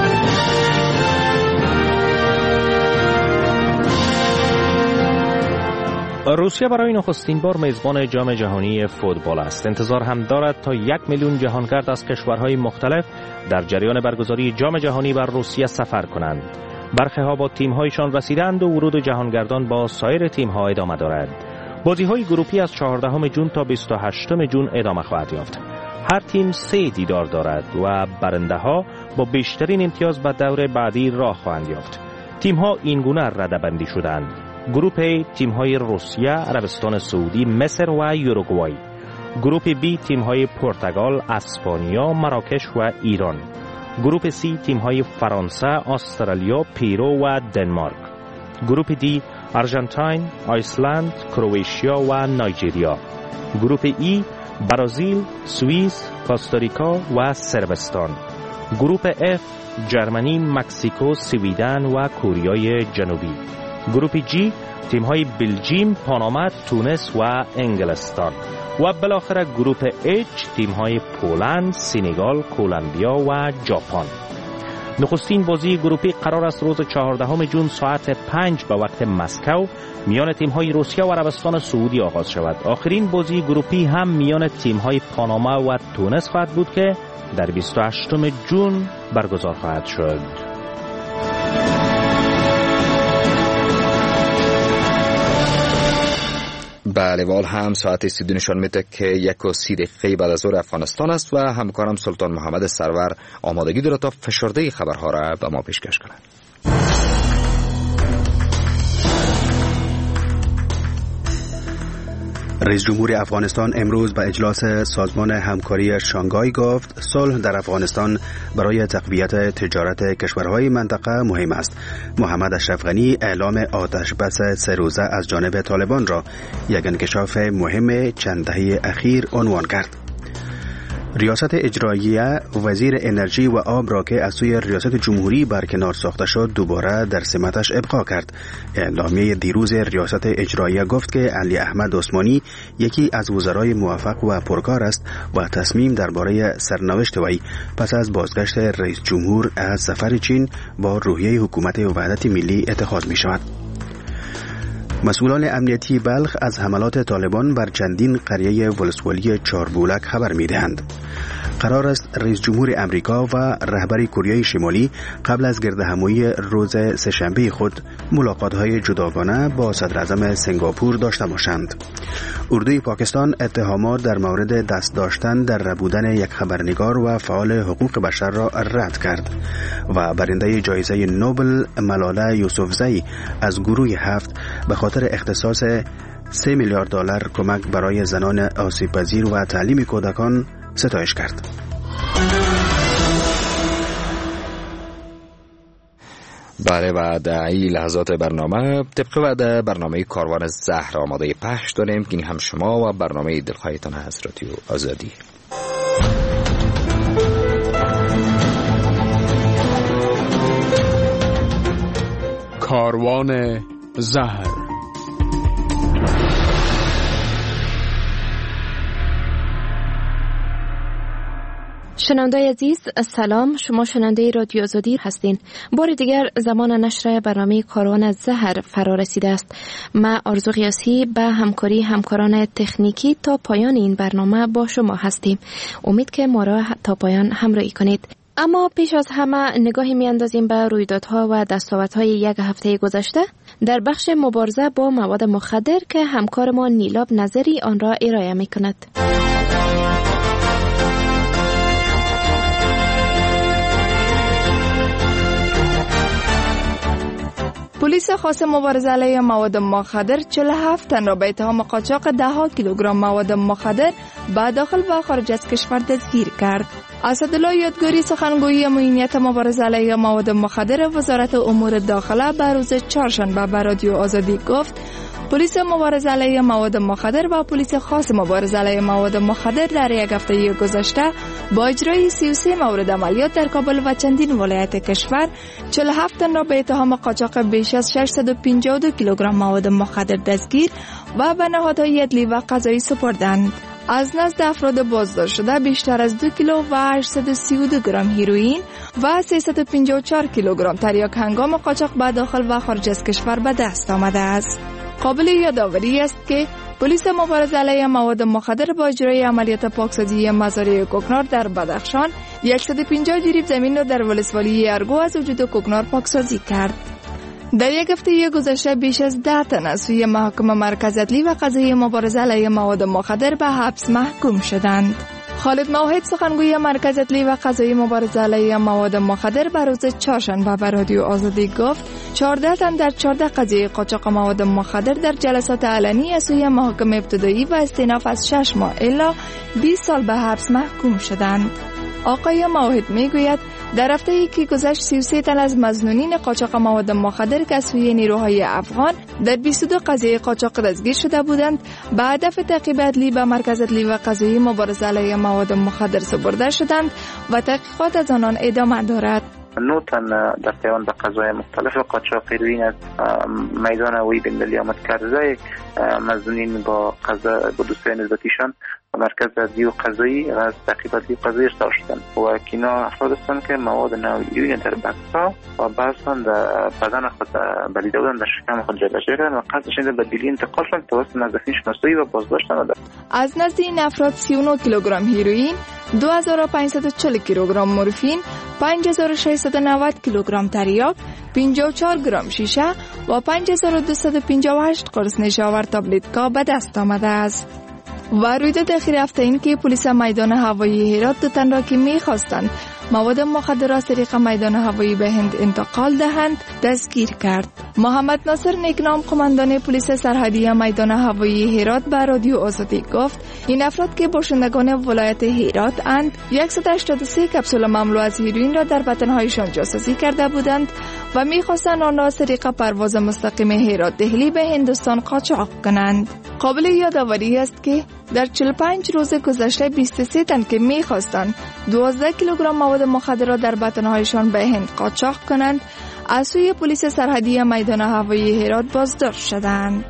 روسیه برای نخستین بار میزبان جام جهانی فوتبال است. انتظار هم دارد تا 1 میلیون جهانگرد از کشورهای مختلف در جریان برگزاری جام جهانی بر روسیه سفر کنند. برخی ها با تیم‌هایشان رسیدند و ورود جهانگردان با سایر تیم‌ها ادامه دارد. بازی‌های گروپی از 14 جون تا 28 جون ادامه خواهد یافت. هر تیم 3 دیدار دارد و برنده ها با بیشترین امتیاز به دور بعدی راه خواهند یافت. تیم ها این گونه رده‌بندی شدند: گروپ A تیم های روسیه، عربستان سعودی، مصر و یوروگوای. گروپ B تیم های پرتغال، اسپانیا، مراکش و ایران. گروپ C تیم های فرانسه، استرالیا، پیرو و دنمارک. گروپ D آرژانتین، آیسلند، کرواتیا و نایجریا. گروپ E برزیل، سوئیس، کوستاریکا و صربستان. گروپ F جرمنی، مکزیکو، سویدن و کره جنوبی. گروپ G تیم‌های بلژیم، پاناما، تونس و انگلستان. و بالاخره گروپ H تیم‌های پولند، سنگال، کلمبیا و ژاپن. نخستین بازی گروپی قرار است روز 14 جون ساعت 5 به وقت مسکو میان تیم‌های روسیه و عربستان سعودی آغاز شود. آخرین بازی گروپی هم میان تیم‌های پاناما و تونس خواهد بود که در 28 جون برگزار خواهد شد. بله، وال هم ساعت 32 نشان میده که 1:30 دقیقه بعد از ظهر افغانستان است و همکارم سلطان محمد سرور آمادگی دارد تا فشرده خبرها را به ما پیشکش کند. رئیس جمهور افغانستان امروز به اجلاس سازمان همکاری شانگهای گفت صلح در افغانستان برای تقویت تجارت کشورهای منطقه مهم است. محمد اشرف غنی اعلام آتش بس 3 روزه از جانب طالبان را یک انکشاف مهم چند دهه اخیر عنوان کرد. ریاست اجراییه وزیر انرژی و آب را که از سوی ریاست جمهوری برکنار ساخته شد دوباره در سمتش ابقا کرد. اعلامیه دیروز ریاست اجراییه گفت که علی احمد عثمانی یکی از وزرای موفق و پرکار است و تصمیم درباره سرنوشت وی پس از بازگشت رئیس جمهور از سفر چین با روحیه حکومت وحدت ملی اتخاذ می شود. مسئولان امنیتی بلخ از حملات طالبان بر چندین قریه ولسوالی چاربولک خبر می‌دهند. قرار است رئیس جمهور امریکا و رهبر کره شمالی قبل از گردهمایی روز سه‌شنبه خود ملاقات‌های جداگانه با صدر اعظم سنگاپور داشته باشند. اردوی پاکستان اتهامات در مورد دست داشتن در ربودن یک خبرنگار و فعال حقوق بشر را رد کرد و برنده جایزه نوبل ملاله یوسفزئی از گروه 7 به خاطر اختصاص 3 میلیارد دلار کمک برای زنان آسیب پذیر و تعلیم کودکان ستایش کرد. بله، و در این لحظات برنامه طبق وعده برنامه کاروان زهر آماده پخش داریم که هم شما و برنامه دلخواهتان از رادیو آزادی. کاروان زهر. شنونده عزیز سلام، شما شنونده رادیو آزادی هستین. بار دیگر زمان نشر برنامه کاروان زهر فرا رسیده است. من آرزو قیاسی به همکاری همکاران تکنیکی تا پایان این برنامه با شما هستیم. امید که ما را تا پایان همراهی کنید. اما پیش از همه نگاهی میاندازیم به رویدادها و دستاوردهای یک هفته گذشته در بخش مبارزه با مواد مخدر که همکار ما نیلاب نظری آن را ارائه میکند. پلیس خاص مبارزه علیه مواد مخدر 47 تن را به اتهام قاچاق 10 کیلوگرم مواد مخدر به داخل و خارج از کشور دستگیر کرد. اسدالله یادگاری سخنگوی امنیت مبارزه علیه مواد مخدر وزارت امور داخله به روز چهارشنبه به رادیو آزادی گفت پلیس مبارزه علیه مواد مخدر و پلیس خاص مبارزه علیه مواد مخدر در یک هفته گذشته با اجرای 33 مورد عملیات در کابل و چندین ولایت کشور 47 تن را به اتهام قاچاق بیش از 652 کیلوگرم مواد مخدر دستگیر و به نهادهای عدلی و قضایی سپردند. از نزد افراد بازداشت شده بیشتر از 2 کیلو و 832 گرم هیروئین و 354 کیلوگرم تریاک هنگام قاچاق به داخل و خارج از کشور به دست آمده است. قابل یادآوری است که پلیس مبارزه علیه مواد مخدر با اجرای عملیات پاکسازی مزارع کوکنار در بدخشان 150 جریب زمین را در ولسوالی ارگو از وجود کوکنار پاکسازی کرد. در یک هفته گذشته بیش از 10 تن از سوی محاکم مرکز عدلی و قضایی مبارزه علیه مواد مخدر به حبس محکوم شدند. خالد موحد سخنگوی مرکز عدلی و قضایی مبارزه علیه مواد مخدر بر روز چهارشنبه به رادیو آزادی گفت 14 تن در 14 قضیه قاچاق مواد مخدر در جلسات علنی از سوی محاکم ابتدایی و استئناف از 6 ماه الی 20 سال به حبس محکوم شدند. آقای موحد میگوید در هفته‌ای که گذشت 33 تن از مظنونین قاچاق مواد مخدر که از سوی نیروهای افغان در 22 قضیه قاچاق دستگیر شده بودند به هدف تعقیب عدلی به مرکز عدلی و قضایی مبارزه علیه مواد مخدر سپرده شدند و تحقیقات از آنان ادامه دارد. 9 تن در پیوند به قضای مختلف قاچاق هیروئین از میدان هوایی بین‌المللی آمد کرده. مظنونین با دوستای نسبتیشان و مرکز عدلی و قضایی از تعقیب عدلی و قضایی ارسال شدند و کینا افراد هستند که مواد نوعی هیروئین در بکس‌ها و بعضشان در بدن خود بلیده بودند، در شکم خود جابجا کردند و قصدشان به دلی انتقال شدند توسط نزدیکین شناسایی و بازداشتند. از نزد این افراد 39 کیلوگرم هیروئین، 2540 کیلوگرم مورفین، 5690 کیلوگرم تریاک، 54 گرم شیشه و 5258 قرص نشاور تابلتکا به دست آمده است. و رویداد اخیر هفته این که پلیس میدان هوایی هرات 2 تن را که می‌خواستند مواد مخدر از طریق میدان هوایی به هند انتقال دهند دستگیر کرد. محمد ناصر نیکنام قماندان پلیس سرحدی میدان هوایی هرات به رادیو آزادی گفت این افراد که باشندگان ولایت هرات اند 183 کپسول مملو از هیروئین را در وطن‌هایشان جاسوسی کرده بودند و می‌خواستند آن را از طریق پرواز مستقیم هرات دهلی به هندوستان قاچاق کنند. قابل یادآوری است که در 45 روز گذشته 23 تن که می‌خواستند 12 کیلوگرم مواد مخدر را در وطن‌هایشان به هند قاچاق کنند از سوی پلیس سرحدی میدان هوایی هرات بازداشت شدند.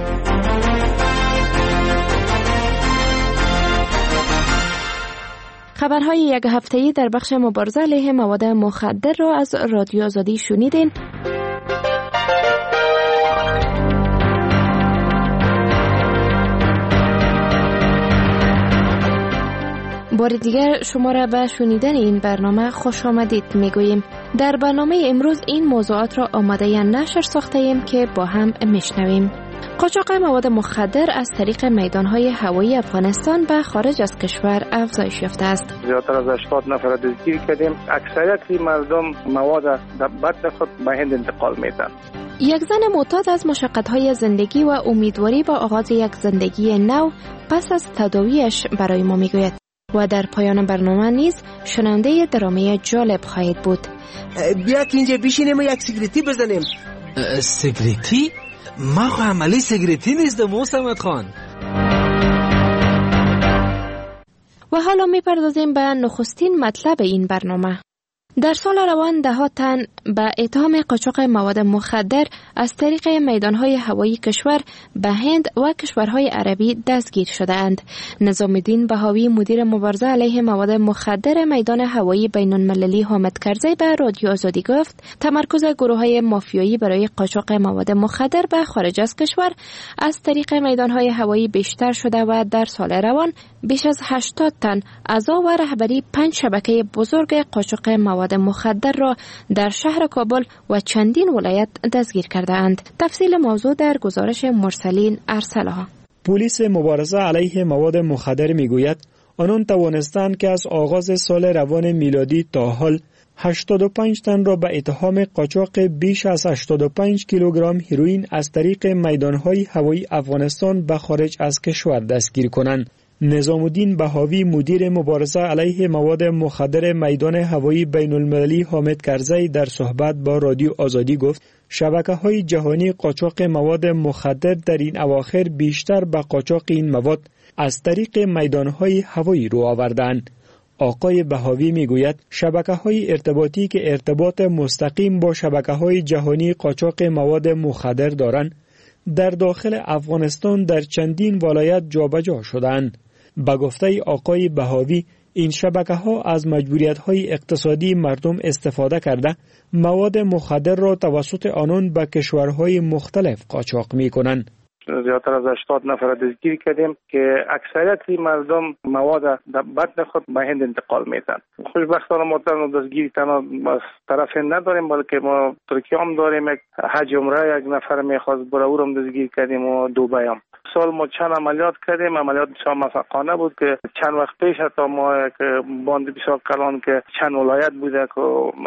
خبرهای یک هفته‌ای در بخش مبارزه علیه مواد مخدر را از رادیو آزادی شنیدین. بار دیگر شما را به شنیدن این برنامه خوش آمدید میگوییم. در برنامه امروز این موضوعات را آماده نشر ساخته ایم که با هم میشنویم. قاچاق مواد مخدر از طریق میدانهای هوایی افغانستان به خارج از کشور افزایش یافته است. زیادتر از 80 نفر دستگیر کردیم. اکثریت مردم مواد در بطن خود به هند انتقال میدن. یک زن معتاد از مشقت‌های زندگی و امیدواری با آغاز یک زندگی نو پس از تداویش برای ما میگوید. و در پایان برنامه نیز شنونده درامه جالب خواهید بود. بیا که اینجا بشینیم و یک سیگریتی بزنیم. سیگریتی؟ ما خو عملی سیگریتی نیستم محمد خان. و حالا میپردازیم به نخستین مطلب این برنامه. در سال روان ده‌ها تن به اتهام قاچاق مواد مخدر از طریق میدانهای هوایی کشور به هند و کشورهای عربی دستگیر شده‌اند. نظام الدین بهاوی مدیر مبارزه علیه مواد مخدر میدان هوایی بین‌المللی حامد کرزی به رادیو آزادی گفت تمرکز گروه‌های مافیایی برای قاچاق مواد مخدر به خارج از کشور از طریق میدانهای هوایی بیشتر شده و در سال روان بیش از 80 تن اعضا و رهبری 5 شبکه بزرگ قاچاق مواد مخدر را در شهر کابل و چندین ولایت دستگیر کرده اند. تفصیل موضوع در گزارش مرسلین ارسلها. پلیس مبارزه علیه مواد مخدر میگوید آنان توانستند که از آغاز سال روان میلادی تا حال 85 تن را به اتهام قاچاق بیش از 85 کیلوگرم هیروئین از طریق میدانهای هوایی افغانستان به خارج از کشور دستگیر کنند. نظام الدین بهاوی مدیر مبارزه علیه مواد مخدر میدان هوایی بین‌المللی حامد کرزی در صحبت با رادیو آزادی گفت شبکه‌های جهانی قاچاق مواد مخدر در این اواخر بیشتر به قاچاق این مواد از طریق میدانهای هوایی رو آوردند. آقای بهاوی میگوید شبکه‌های ارتباطی که ارتباط مستقیم با شبکه‌های جهانی قاچاق مواد مخدر دارند در داخل افغانستان در چندین ولایت جابجا شدند. به گفته آقای بهاوی این شبکه‌ها از مجبوریت‌های اقتصادی مردم استفاده کرده مواد مخدر را توسط آنان به کشورهای مختلف قاچاق می‌کنند. زیادتر از 80 نفر دستگیر کردیم که اکثریت مردم مواد در بطن خود به هند انتقال میدن. خوشبختانه ما تنها دستگیری تنها از طرف هند نداریم بلکه ما ترکیه هم داریم. یک حج عمره یک نفر میخواست برای او هم دستگیر کردیم و دبی هم. سال ما چند عملیات کردیم. عملیات بسیار موفقانه بود که چند وقت پیش حتی ما که باند بسیار کلان که چند ولایت بوده که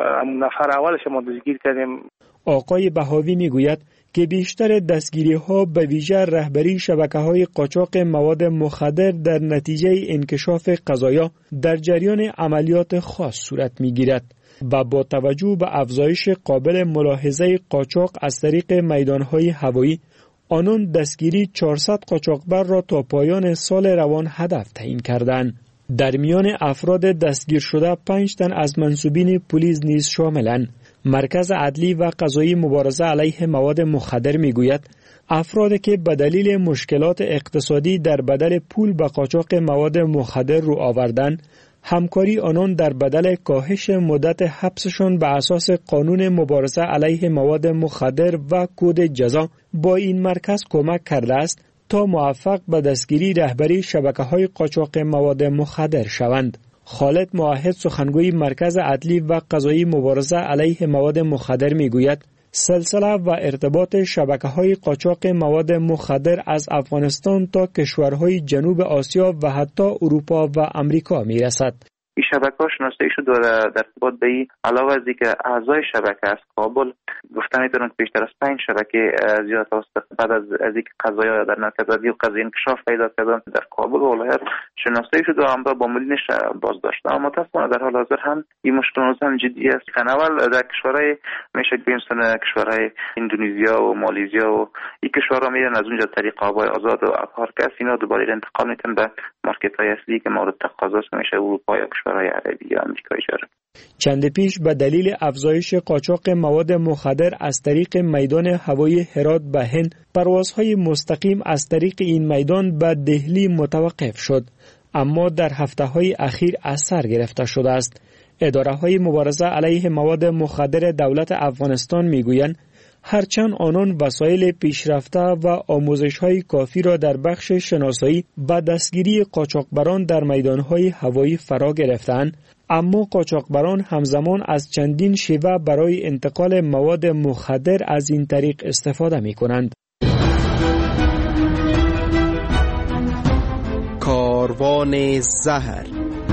نفر اولش ما دستگیر کردیم. آقای بهاوی میگوید که بیشتر دستگیری ها به ویژه رهبری شبکه های قاچاق مواد مخدر در نتیجه انکشاف قضایا در جریان عملیات خاص صورت می گیرد و با توجه به افزایش قابل ملاحظه قاچاق از طریق میدانهای هوایی، آنان دستگیری 400 قاچاقبر را تا پایان سال روان هدف تعیین کردند. در میان افراد دستگیر شده 5 تن از منسوبین پلیس نیز شاملند. مرکز عدلی و قضایی مبارزه علیه مواد مخدر میگوید افرادی که به دلیل مشکلات اقتصادی در بدل پول به قاچاق مواد مخدر رو آوردن، همکاری آنان در بدل کاهش مدت حبسشان به اساس قانون مبارزه علیه مواد مخدر و کد جزا با این مرکز کمک کرده است تا موفق به دستگیری رهبری شبکه‌های قاچاق مواد مخدر شوند. خالد معاهد سخنگوی مرکز عدلی و قضایی مبارزه علیه مواد مخدر میگوید سلسله و ارتباط شبکه‌های قاچاق مواد مخدر از افغانستان تا کشورهای جنوب آسیا و حتی اروپا و امریکا میرسد. این شبکه‌ها شناسایی شده در ارتباط به این علاوه از اینکه اعضای شبکه از کابل گفتن میتونن بیشتر از 5 شبکه زیاد توسط بعد از اینکه قضایا در مرکز عدلی و قضایی انکشاف پیدا کردن در کابل و ولایت شناسایی شده و همراه با مدیرش بازداشت. اما متأسفانه در حال حاضر هم این مشکل هم جدی است. اول در کشورهای میشه مثل کشورهای اندونزیا و مالزیا و این کشورها میرن از اونجا طریق آبای آزاد و ابحارکس اینا دوباره انتقال میتن به مارکت‌های اصلی که مورد تقاضا است میشه اروپا یا کشورهای عربی یا آمریکایی جاره. چند پیش به دلیل افزایش قاچاق مواد مخدر از طریق میدان هوایی هرات به هند، پروازهای مستقیم از طریق این میدان به دهلی متوقف شد، اما در هفته‌های اخیر از سر گرفته شده است. اداره‌های مبارزه علیه مواد مخدر دولت افغانستان میگویند هرچند آنان وسایل پیشرفته و آموزش‌های کافی را در بخش شناسایی و دستگیری قاچاقبران در میدان‌های هوایی فرا گرفتند، اما قاچاقبران همزمان از چندین شیوه برای انتقال مواد مخدر از این طریق استفاده می‌کنند. کاروان زهر.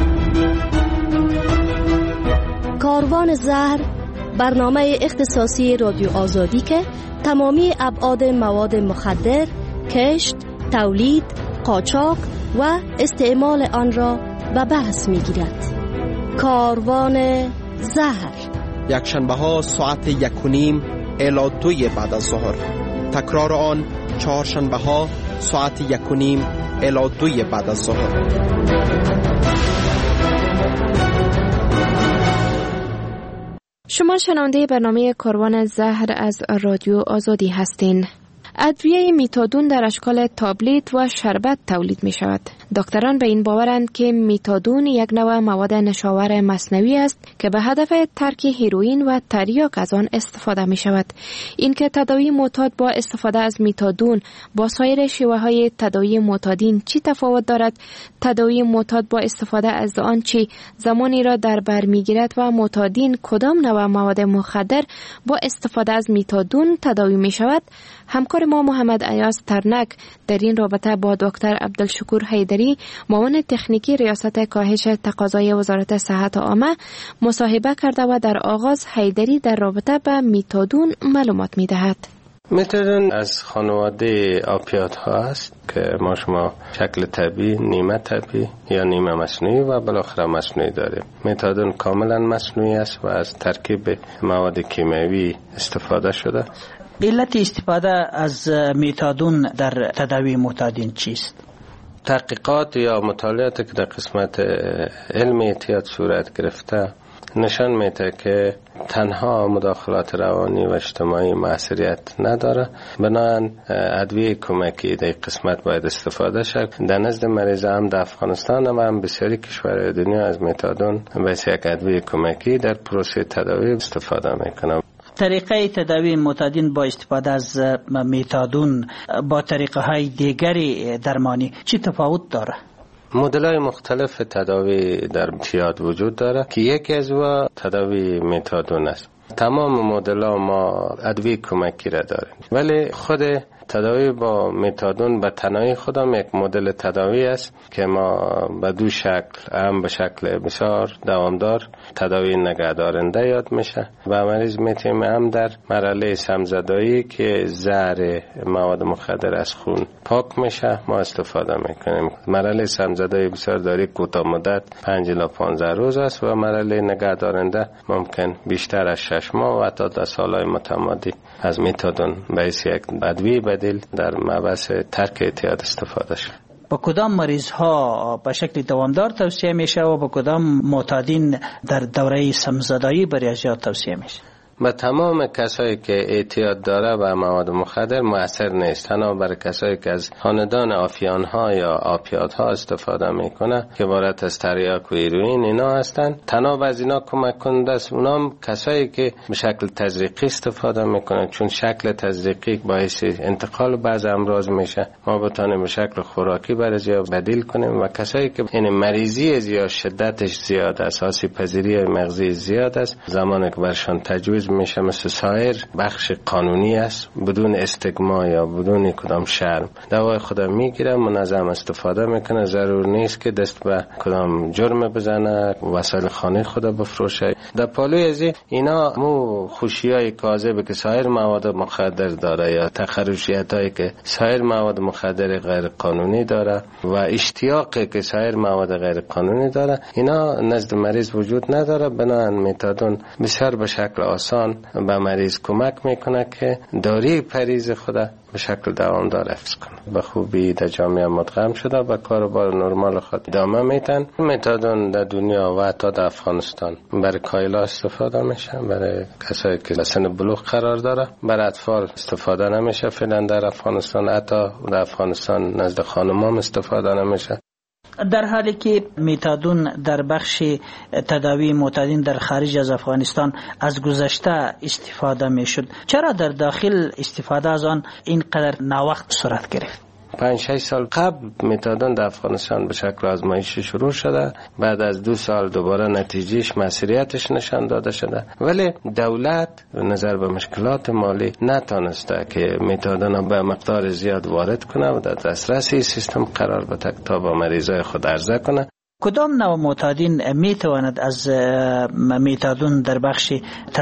کاروان زهر برنامه اختصاصی رادیو آزادی که تمامی ابعاد مواد مخدر، کشت، تولید، قاچاق و استعمال آن را به بحث می‌گیرد. کاروان زهر یکشنبه ها ساعت 1:30 الی 2 بعد از ظهر. تکرار آن چهارشنبه ها ساعت 1:30 الی 2 بعد از ظهر. شما شنونده برنامه کاروان زهر از رادیو آزادی هستین. ادویه میتادون در اشکال تابلت و شربت تولید می شود. دکتران به این باورند که میتادون یک نوع مواد نشاور مصنوعی است که به هدف ترک هیروئین و تریاک از آن استفاده می شود. اینکه تداوی معتاد با استفاده از میتادون با سایر شیوه های تداوی معتادین چی تفاوت دارد؟ تداوی معتاد با استفاده از آن چی زمانی را در بر می گیرد و معتادین کدام نوع مواد مخدر با استفاده از میتادون تداوی می شود؟ همکار ما محمد ایاز ترنک در این رابطه با دکتر عبدالشکور حیدری، معاون تکنیکی ریاست کاهش تقاضای وزارت صحت عامه مصاحبه کرده و در آغاز حیدری در رابطه با میتادون معلومات می‌دهد. میتادون از خانواده آپیات ها است که شما شکل طبیعی، نیمه طبیعی یا نیمه مصنوعی و بالاخره مصنوعی داریم. میتادون کاملا مصنوعی است و از ترکیب مواد کیمیایی استفاده شده. علت استفاده از میتادون در تداوی معتادین چیست؟ تحقیقات یا مطالعاتی که در قسمت علم اعتیاد صورت گرفته نشان میده که تنها مداخلات روانی و اجتماعی موثریت نداره، بنابراین ادویه کمکی در قسمت باید استفاده شد. در نزد مریض هم در افغانستان و هم بسیاری کشورهای دنیا از میتادون به یک ادویه کمکی در پروسه تداوی استفاده میکنه. طریقه تداوی معتادین با استفاده از میتادون با طریقه های دیگری درمانی چی تفاوت داره؟ مدل‌های مختلف تداوی در اعتیاد وجود داره که یکی از اونها تداوی میتادون است. تمام مدل‌ها ما ادویه کمکی را داریم، ولی خود تداوی با متادون به تنهایی خودم یک مدل تداوی است که ما به دو شکل، هم به شکل بسیار دوامدار تداوی نگهدارنده یاد میشه و مریض میتونیم هم در مرحله سمزدایی که زهر مواد مخدر از خون پاک میشه ما استفاده میکنیم. مرحله سمزدایی بسیار داری کوتاه مدت 5 الی 15 روز است و مرحله نگهدارنده ممکن بیشتر از 6 ماه و حتی 10 سالهای متمادی از متادون به یک ادویه بدیل در مبحث ترک اعتیاد استفاده شد. با کدام مریض ها به شکل دوامدار توصیه میشه و با کدام معتادین در دوره سمزدایی برای اجرا توصیه میشه؟ به تمام کسایی که اعتیاد داره به مواد مخدر مؤثر نیست، تنها برای کسایی که از خاندان آفیان ها یا آپیات ها استفاده میکنه که عبارت از تریاک و هیروئین اینا هستن، تنها از اینا کمک کننده است. اونام کسایی که به شکل تزریقی استفاده میکنن، چون شکل تزریقی باعث انتقال بعض امراض میشه، ما بتونیم به شکل خوراکی برای بدیل کنیم. و کسایی که این مریضی زیاد شدتش زیاد است، آسیب پذیری مغزی زیاد است، زمانی که برشان تجویز میشه مثل سایر بخش قانونی است، بدون استگما یا بدون کدام شرم دوای خدا میگیره، منظم استفاده میکنه، ضرور نیست که دست به کدام جرم بزنه، وسایل خانه خدا بفروشه. در پالوی از اینا مو خوشیای کاذب که سایر مواد مخدر داره یا تخرشیتایی که سایر مواد مخدر غیر قانونی داره و اشتیاقی که سایر مواد غیر قانونی داره، اینا نزد مریض وجود نداره. بنابراین متادون بسیار به شکل آسان به مریض کمک میکنه که داروی پریز خدا به شکل دوامدار حفظ کنه. به خوبی در جامعه مدغم شده و کاروبار نرمال خود ادامه میتن. متادون در دنیا و حتی در افغانستان برای کایلا استفاده میشه، برای کسایی که سن بلوغ قرار داره. برای اطفال استفاده نمیشه فعلا در افغانستان، حتی در افغانستان نزد خانمام استفاده نمیشه. در حالی که متادون در بخش تداوی معتادین در خارج از افغانستان از گذشته استفاده می شد، چرا در داخل استفاده از آن اینقدر ناوقت صورت گرفت؟ 5-6 سال قبل متادون در افغانستان به شکل آزمایشی شروع شده، بعد از 2 سال دوباره نتیجهش مسئولیتش نشان داده شده، ولی دولت نظر به مشکلات مالی نتونسته که متادون به مقدار زیاد وارد کنه و در دسترس این سیستم قرار بده تا با مریضای خود عرضه کنه. کدام نوع معتادین می تواند از متادون در بخش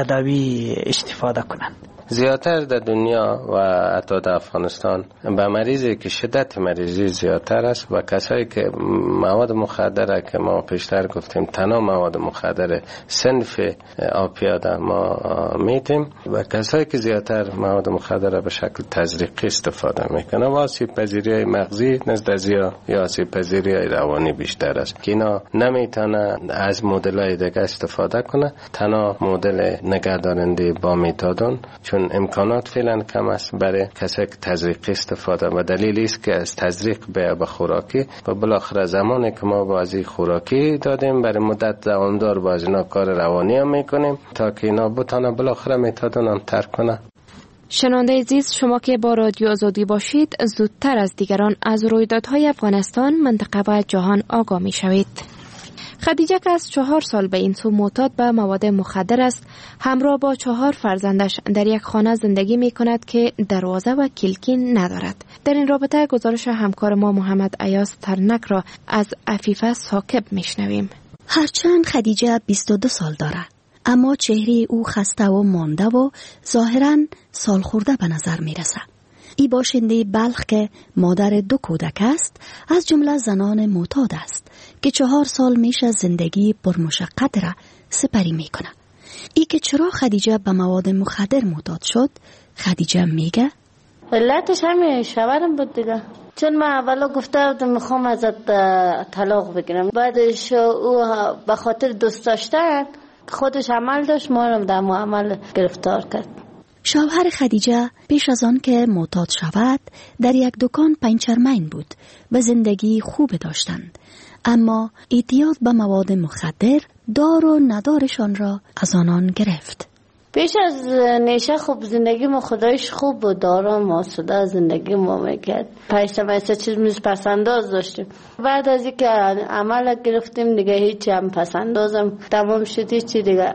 تداوی استفاده کنند؟ زیادتر در دنیا و حتی در افغانستان به مریضی که شدت مریضی زیادتر است و کسایی که مواد مخدره که ما پیشتر گفتیم تنها مواد مخدر صنف آپیات ما میتیم و کسایی که زیادتر مواد مخدره به شکل تزریقی استفاده میکنه و آسیب پذیری مغزی نزد ازیا یا آسیب پذیری روانی بیشتر است که اینا نمیتونه از مدل‌های دیگه استفاده کنه، تنها مدل نگهدارنده با متادون چون امکانات فعلا کم است برای کسی که تزریقی استفاده و دلیلی است که از تزریق به خوراکی و بالاخره زمانی که ما بازی خوراکی دادیم برای مدت دوامدار باز اینا کار روانی هم میکنیم تا که اینا بتونه بالاخره متادون هم ترک کنه. شنونده عزیز، شما که با رادیو آزادی باشید زودتر از دیگران از رویدادهای افغانستان، منطقه و جهان آگاه می شوید. خدیجه که از 4 سال به این سو معتاد به مواد مخدر است، همراه با 4 فرزندش در یک خانه زندگی می کند که دروازه و کلکین ندارد. در این رابطه گزارش همکار ما محمد ایاز ترنک را از عفیفه ثاقب می شنویم. هرچند خدیجه 22 سال دارد، اما چهره او خسته و مانده و ظاهراً سال خورده به نظر می رسد. ای باشنده بلخ که مادر 2 کودک است، از جمله زنان معتاد است که 4 سال میشه زندگی پرمشقت را سپری میکنه. ای که چرا خدیجه به مواد مخدر معتاد شد، خدیجه میگه علتش همین شوهرم بود دیگه، چون من اولا گفته بودم میخوام ازت طلاق بگیرم، بعدش او به خاطر دوست داشتن خودش عمل داشت، ما رو در عمل گرفتار کرد. شوهر خدیجه پیش از آن که معتاد شود در یک دکان پنچرمین بود و زندگی خوب داشتند، اما اعتیاد به مواد مخدر دار و ندارشان را از آنان گرفت. پیش از نیشه خوب زندگی ما خدایش خوب و دارام آسوده زندگی ما میکرد. پیشتر چیز میز پسنداز داشتیم. بعد از اینکه عمل گرفتیم دیگه هیچی هم پسندازم تمام شد، هیچی دیگه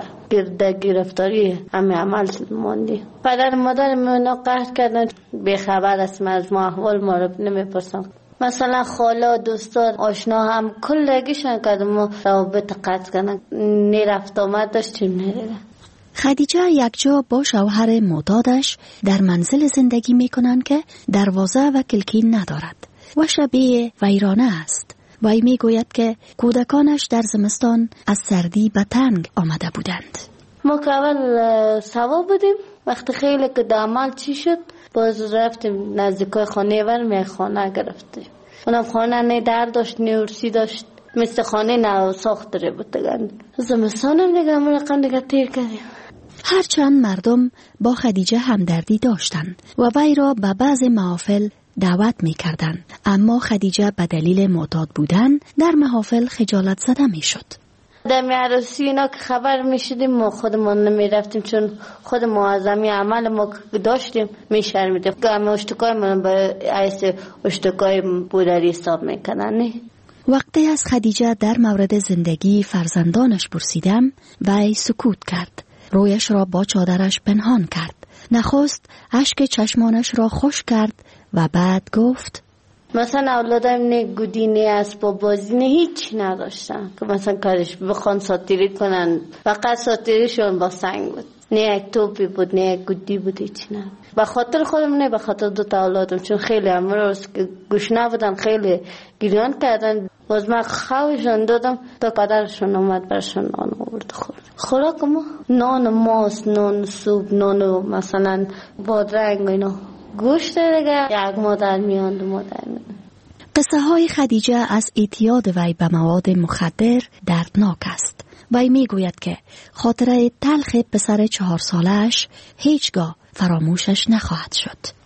گرفتاری همه عمل موندی. پدر مادر منو قهر کردن، بیخبر هستم از ما، احوال ما رو نمیپرسن. مثلا خاله، دوستان، آشنا هم کلگیشون کردم ما روابط قطع کردن، نرفت آمد داشتیم نیره. خدیجه یک جا با شوهر معتادش در منزل زندگی میکنند که دروازه و کلکی ندارد و شبیه ویرانه است. وی میگوید که کودکانش در زمستان از سردی به تنگ آمده بودند. ما که اول سوا بودیم، وقتی خیلی که دعمال چی شد باز رفتیم نزدیکای خانه ور خانه گرفتیم. اونم خانه نه در داشت نه ارسی داشت، مثل خانه نو ساخت داره بودگند. زمستانم دیگه همون رقم دیگه تیر کردیم. هرچند مردم با خدیجه همدردی داشتند و وی را به بعض محافل دعوت می کردن، اما خدیجه به دلیل معتاد بودن در محافل خجالت زده می شد. در عروسی اینا که خبر می شدیم ما خودمون نمی رفتیم، چون خود معظمی عمل ما که داشتیم می شرمیدیم. همه اشتکای من به عیس اشتکای بوداری حساب می کنن. وقتی از خدیجه در مورد زندگی فرزندانش پرسیدم وی سکوت کرد. رویش را با چادرش پنهان کرد. نخست اشک چشمانش را خوش کرد و بعد گفت مثلا اولادم نه گودی نه اسباب بازی نه هیچ نداشتن که مثلا کارش بخوان ساتیری کنن، فقط ساتیریشون با سنگ بود، نه یک توپی بود نه یک گودی بود، هیچ نه. به خاطر خودم نه به خاطر دو تا اولادم، چون خیلی امروز که گوشنه بودن خیلی گریان کردن. باز من خوششون دادم تا پدرشون اومد برشون نان آورد خورد. خوراک ما نان ماست، نان سوپ، نان مثلا بادرنگ و اینا، گوشت دیگه یک مادر میان دو مادر میان. قصه های خدیجه از اعتیاد وی به مواد مخدر دردناک است. وی میگوید که خاطره تلخ پسر 4 سالش هیچگاه فراموشش نخواهد شد.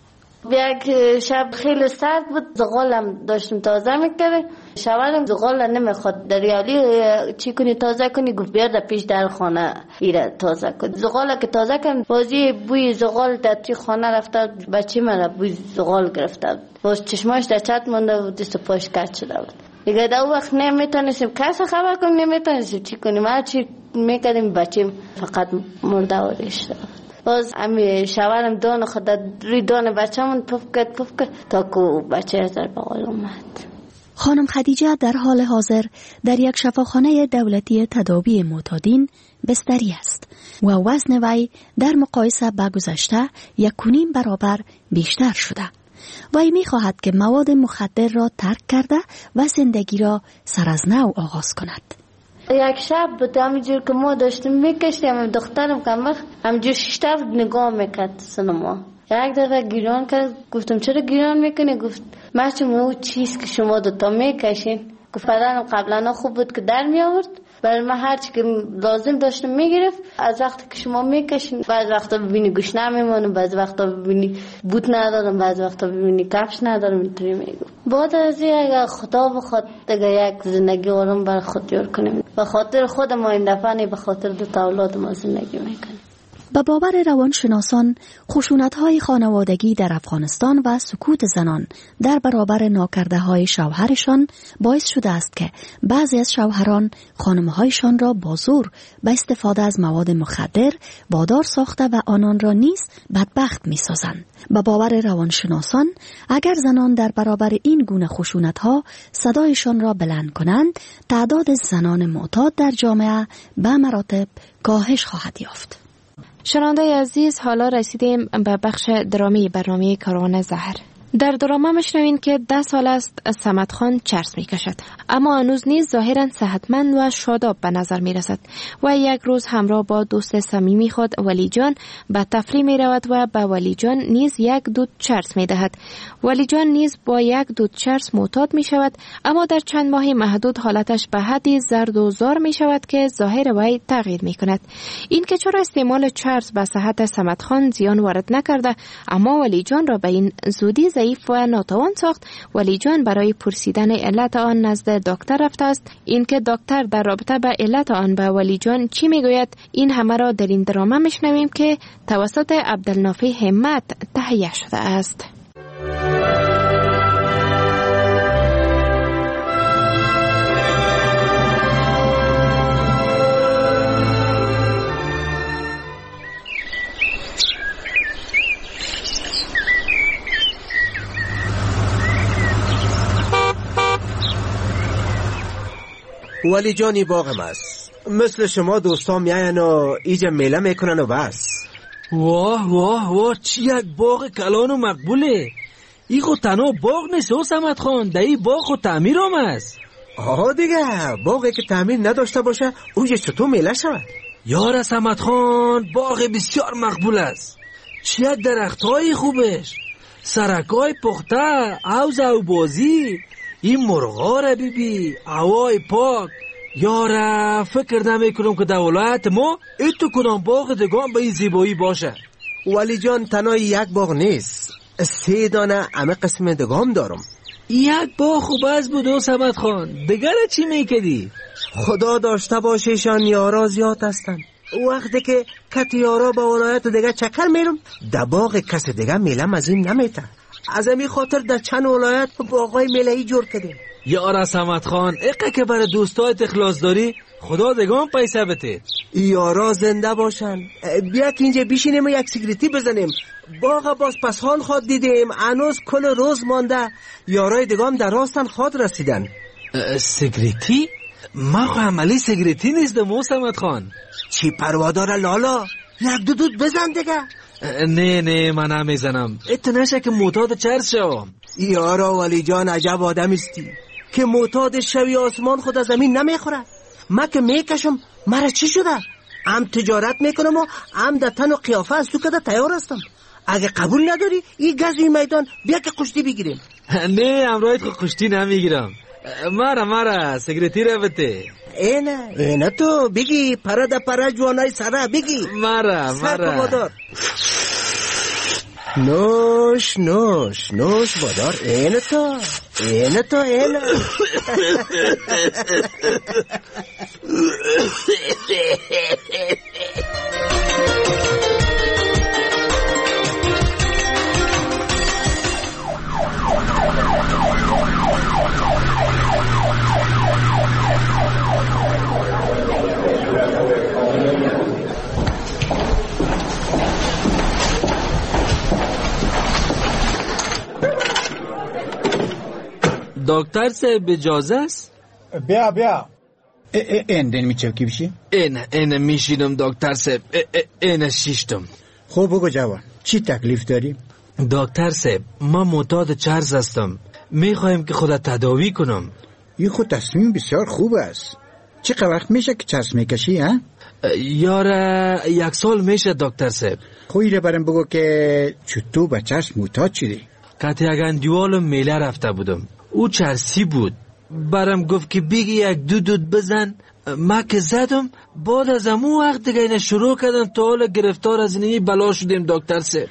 یک شب خیلی سرد بود، زغالم داشتیم تازه میکردیم. شوهرم زغال نمیخواد، دریالی چی کنی تازه کنی؟ گفت بیار در پیش در خانه ایره تازه کن. زغال که تازه کن بازی بوی زغال در توی خانه رفته، بچه من بوی زغال گرفته، باز چشماش در چت مونده بود، دست پاش کج شده بود. دیگه در وقت نمیتونستیم کس خبر کنیم، نمیتونستیم چی کنیم، هر چی میکردیم بچه فقط مرده و ریشته. باز امی شوهرم دان خود روی دان بچه‌مون پف کرد تا که بچه در بغل اومد. خانم خدیجه در حال حاضر در یک شفاخانه دولتی تداوی معتادین بستری است و وزن وی در مقایسه با گذشته 1.5 برابر بیشتر شده. وی می خواهد که مواد مخدر را ترک کرده و زندگی را سر از نو آغاز کند. یک شب بود همینجور که ما داشتیم میکشتیم، دخترم کم همینجور شیشتر نگاه میکرد سینما. یک دفعه گیران کرد، گفتم چرا گیران میکنی؟ گفت مچم او چیز که شما دوتا میکشین. گفت پدرم قبلا خوب بود که در می آورد، برای من هرچی که لازم داشتم میگرفت. از وقتی که شما میکشین بعض وقتا ببینی گوش نمیمونه، بعض وقتا ببینی بوت ندارم، بعض وقتا ببینی کفش ندارم. اینطوری میگم بعد از این اگر خدا بخواد دیگه یک زندگی آرام بر خود جور کنیم. به خاطر خود ما این دفعه نه، به خاطر دو تا اولاد ما زندگی میکنیم. به باور روانشناسان خشونت‌های خانوادگی در افغانستان و سکوت زنان در برابر ناکرده‌های شوهرشان باعث شده است که بعضی از شوهران خانم‌هایشان را با زور به استفاده از مواد مخدر وادار ساخته و آنان را نیز بدبخت می‌سازند. به باور روانشناسان اگر زنان در برابر این گونه خشونت‌ها صدایشان را بلند کنند، تعداد زنان معتاد در جامعه به مراتب کاهش خواهد یافت. شنونده عزیز، حالا رسیدیم به بخش درامی برنامه کاروان زهر. در درامه میشنوین که 10 سال است صمد خان چرس میکشد، اما هنوز نیز ظاهرا صحتمند و شاداب به نظر میرسد و یک روز همراه با دوست صمیمی خود ولی جان به تفریح میرود و به ولی جان نیز یک دود چرس میدهد. ولی جان نیز با یک دود چرس معتاد میشود، اما در چند ماه محدود حالتش به حدی زرد و زار میشود که ظاهر وی تغییر میکند. این که چرا استعمال چرس به صحت صمد خان زیان وارد نکرده، اما ولی جان را به این زودی ضعیف و ناتوان ساخت. ولی جان برای پرسیدن علت آن نزد دکتر رفته است. اینکه دکتر در رابطه به علت آن به ولی جان چی میگوید، این همه را در این درامه میشنویم که توسط عبدالنافع همت تهیه شده است. ولی جانی باغم است. مثل شما دوستان میاین و ایجا میله میکنن و بس. واه واه واه، چی یک باغ کلان و مقبوله. ای خود تنها باغ نیست و سمت خان، در ای باغ خود تعمیر هم است. آها دیگه، باغی که تعمیر نداشته باشه اونجا چطور میله شود؟ یار سمت خان، باغ بسیار مقبول است. چی یک درخت های خوبش، سرک های پخته، عوض و بازی، این مرغا را بیبی، هوای پاک. یاره فکر نمیکنم که در ولایت ما ایتو کنم باغ دگان به این زیبایی باشه. ولی جان تنها یک باغ نیست، 3 دانه همه قسم دگام دارم. یک باغ خوب است بود و سمت خان، دیگر چی میکدی؟ خدا داشته باشه شان یارا زیاد هستن. وقتی که کت یارا به ولایت دیگه چکر میرم، در باغ کس دیگه میلم از این نمیته. از همین خاطر در چند ولایت باغای میلهی جور کردیم. یارا سمت خان، اقه که برای دوستایت اخلاص داری، خدا دگان پیسه بده. یارا زنده باشن. بیا که اینجا بشینیم و یک سیگریتی بزنیم. باغ باز پسان خواد دیدیم، هنوز کل روز مانده. یارای دگان در راستن خواد رسیدن. سیگریتی؟ ما خو عملی سیگریتی نیستم و سمت خان. چی پروا داره لالا؟ یک دود بزن دیگه. نه من نمیزنم. ات نشه که معتاد چرس شوم. یارا ولی جان عجب آدم استی که معتاد شوی، آسمان خود از زمین نمیخوره. من که میکشم مرا چی شده؟ هم تجارت میکنم و هم در تن و قیافه از تو کده تیار هستم. اگه قبول نداری این گزوی میدان بیا که کشتی بگیریم. نه امروز خود کشتی نمیگیرم. مرا سیگریتی رو بده. اینه تو بگی پرا دا پرا جوانای سرا بگی. مرا نوش بادار. اینه تو دکتر صاحب اجازه است؟ بیا این میچه کی بشی؟ این میشیدم دکتر صاحب. این شیشتم. خوب بگو جوان، چی تکلیف داری؟ دکتر صاحب ما معتاد چرس هستم، میخوایم که خودت تداوی کنم. این خود تصمیم بسیار خوب است. چقدر وقت میشه که چرس میکشی ها؟ یاره 1 سال میشه دکتر صاحب. خویره برم بگو که چطور به چرس معتاد شدی؟ کتی اگه دیوالم میله رفته بودم، او چرسی بود، برم گفت که بگی یک دود بزن. ما که زدم، بعد از امو وقت دیگه اینه شروع کردن تا حالا گرفتار از اینی بلا شدیم دکتر صاحب.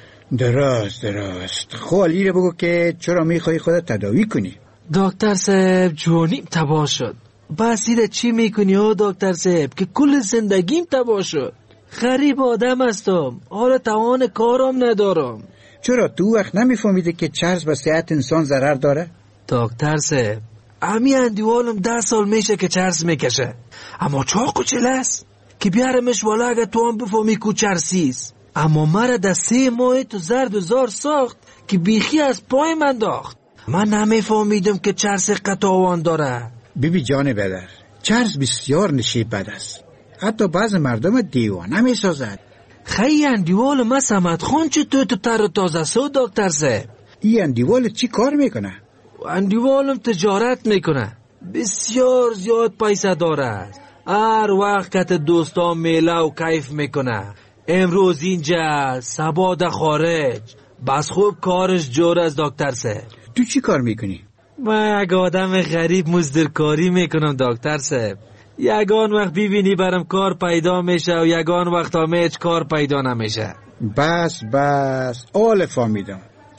درست خوالی رو بگو که چرا میخوای خودت تداوی کنی؟ دکتر صاحب جوانیم تباه شد. بس ایره چی میکنی ها دکتر صاحب که کل زندگیم تباه شد. غریب آدم هستم، حالا توان کارم ندارم. چرا تو وقت نمیفهمیده که چرس به صحت انسان ضرر داره؟ دکتر صاحب امی اندیوالم 10 سال میشه که چرس میکشه، اما چاقو چله است که بیارمش والا اگه تو هم بفهمی کو چرسیست. اما مرا در 3 ماه تو زرد و زار ساخت که بیخی از پای من داخت. من نمیفهمیدم که چرس قطاوان داره. بیبی جان بدر، چرس بسیار نشیب بد است. حتی بعض مردم دیوانه میسازد. خیلی اندیوال ما سمت خون چطور تو تر و تازه سو دکتر صاحب؟ این اندیوال چی کار میکنه؟ اندیوالم تجارت میکنه، بسیار زیاد پیسه داره. هر وقت که دوستان میله و کیف میکنه. امروز اینجا سبا در خارج. بس خوب کارش جور از دکتر صاحب. تو چی کار میکنی؟ من یک آدم غریب مزدورکاری میکنم دکتر صاحب. یگان وقت ببینی برم کار پیدا میشه و یگان وقت هم هیچ کار پیدا نمیشه. بس آل فهمیدم.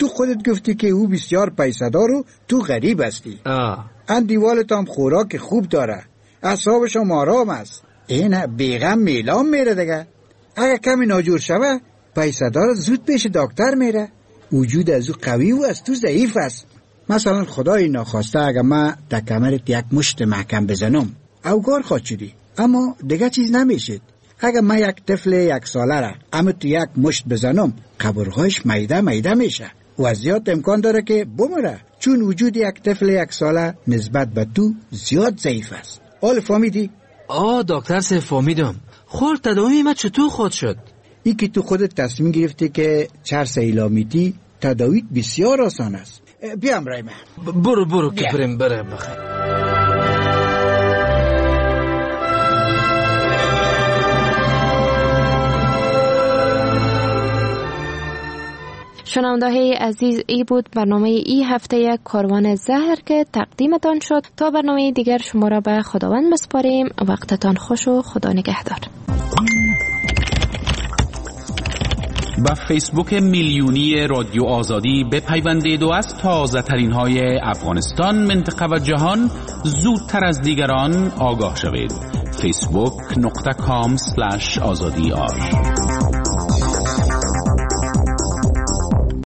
تو خودت گفتی که او بسیار پیسه‌دار و تو غریب هستی. اندیوالت هم خوراک خوب داره، اعصابش هم آرام است. این بیغم میلان میره دیگه. اگه کمی ناجور شوه پیسه‌دار زود پیش دکتر میره. وجود از او قوی و از تو ضعیف است. مثلا خدای ناخواسته اگه من در کمرت یک مشت محکم بزنم اوگار خواهد شدی، اما دیگه چیز نمیشد. اگه من یک طفل 1 ساله را اما تو یک مشت بزنم قبرهایش میده میشه و از زیاد امکان داره که بمره، چون وجود یک طفل 1 ساله نسبت به تو زیاد ضعیف است. حال فهمیدی؟ دکتر صاحب فهمیدم. خور تداوی من چطور خود شد؟ ای که تو خودت تصمیم گرفتی که چرس ایلامیتی تداویت بسیار آسان است. بیا امرای من. برو که بریم بخیر. شنونده عزیز، ای بود برنامه ای هفته کاروان زهر که تقدیمتان شد. تا برنامه دیگر شما را به خداوند بسپاریم. وقتتان خوش و خدا نگهدار. با فیسبوک میلیونی رادیو آزادی بپیوندید و از تازه ترین های افغانستان، منطقه و جهان زودتر از دیگران آگاه شوید. facebook.com/azadi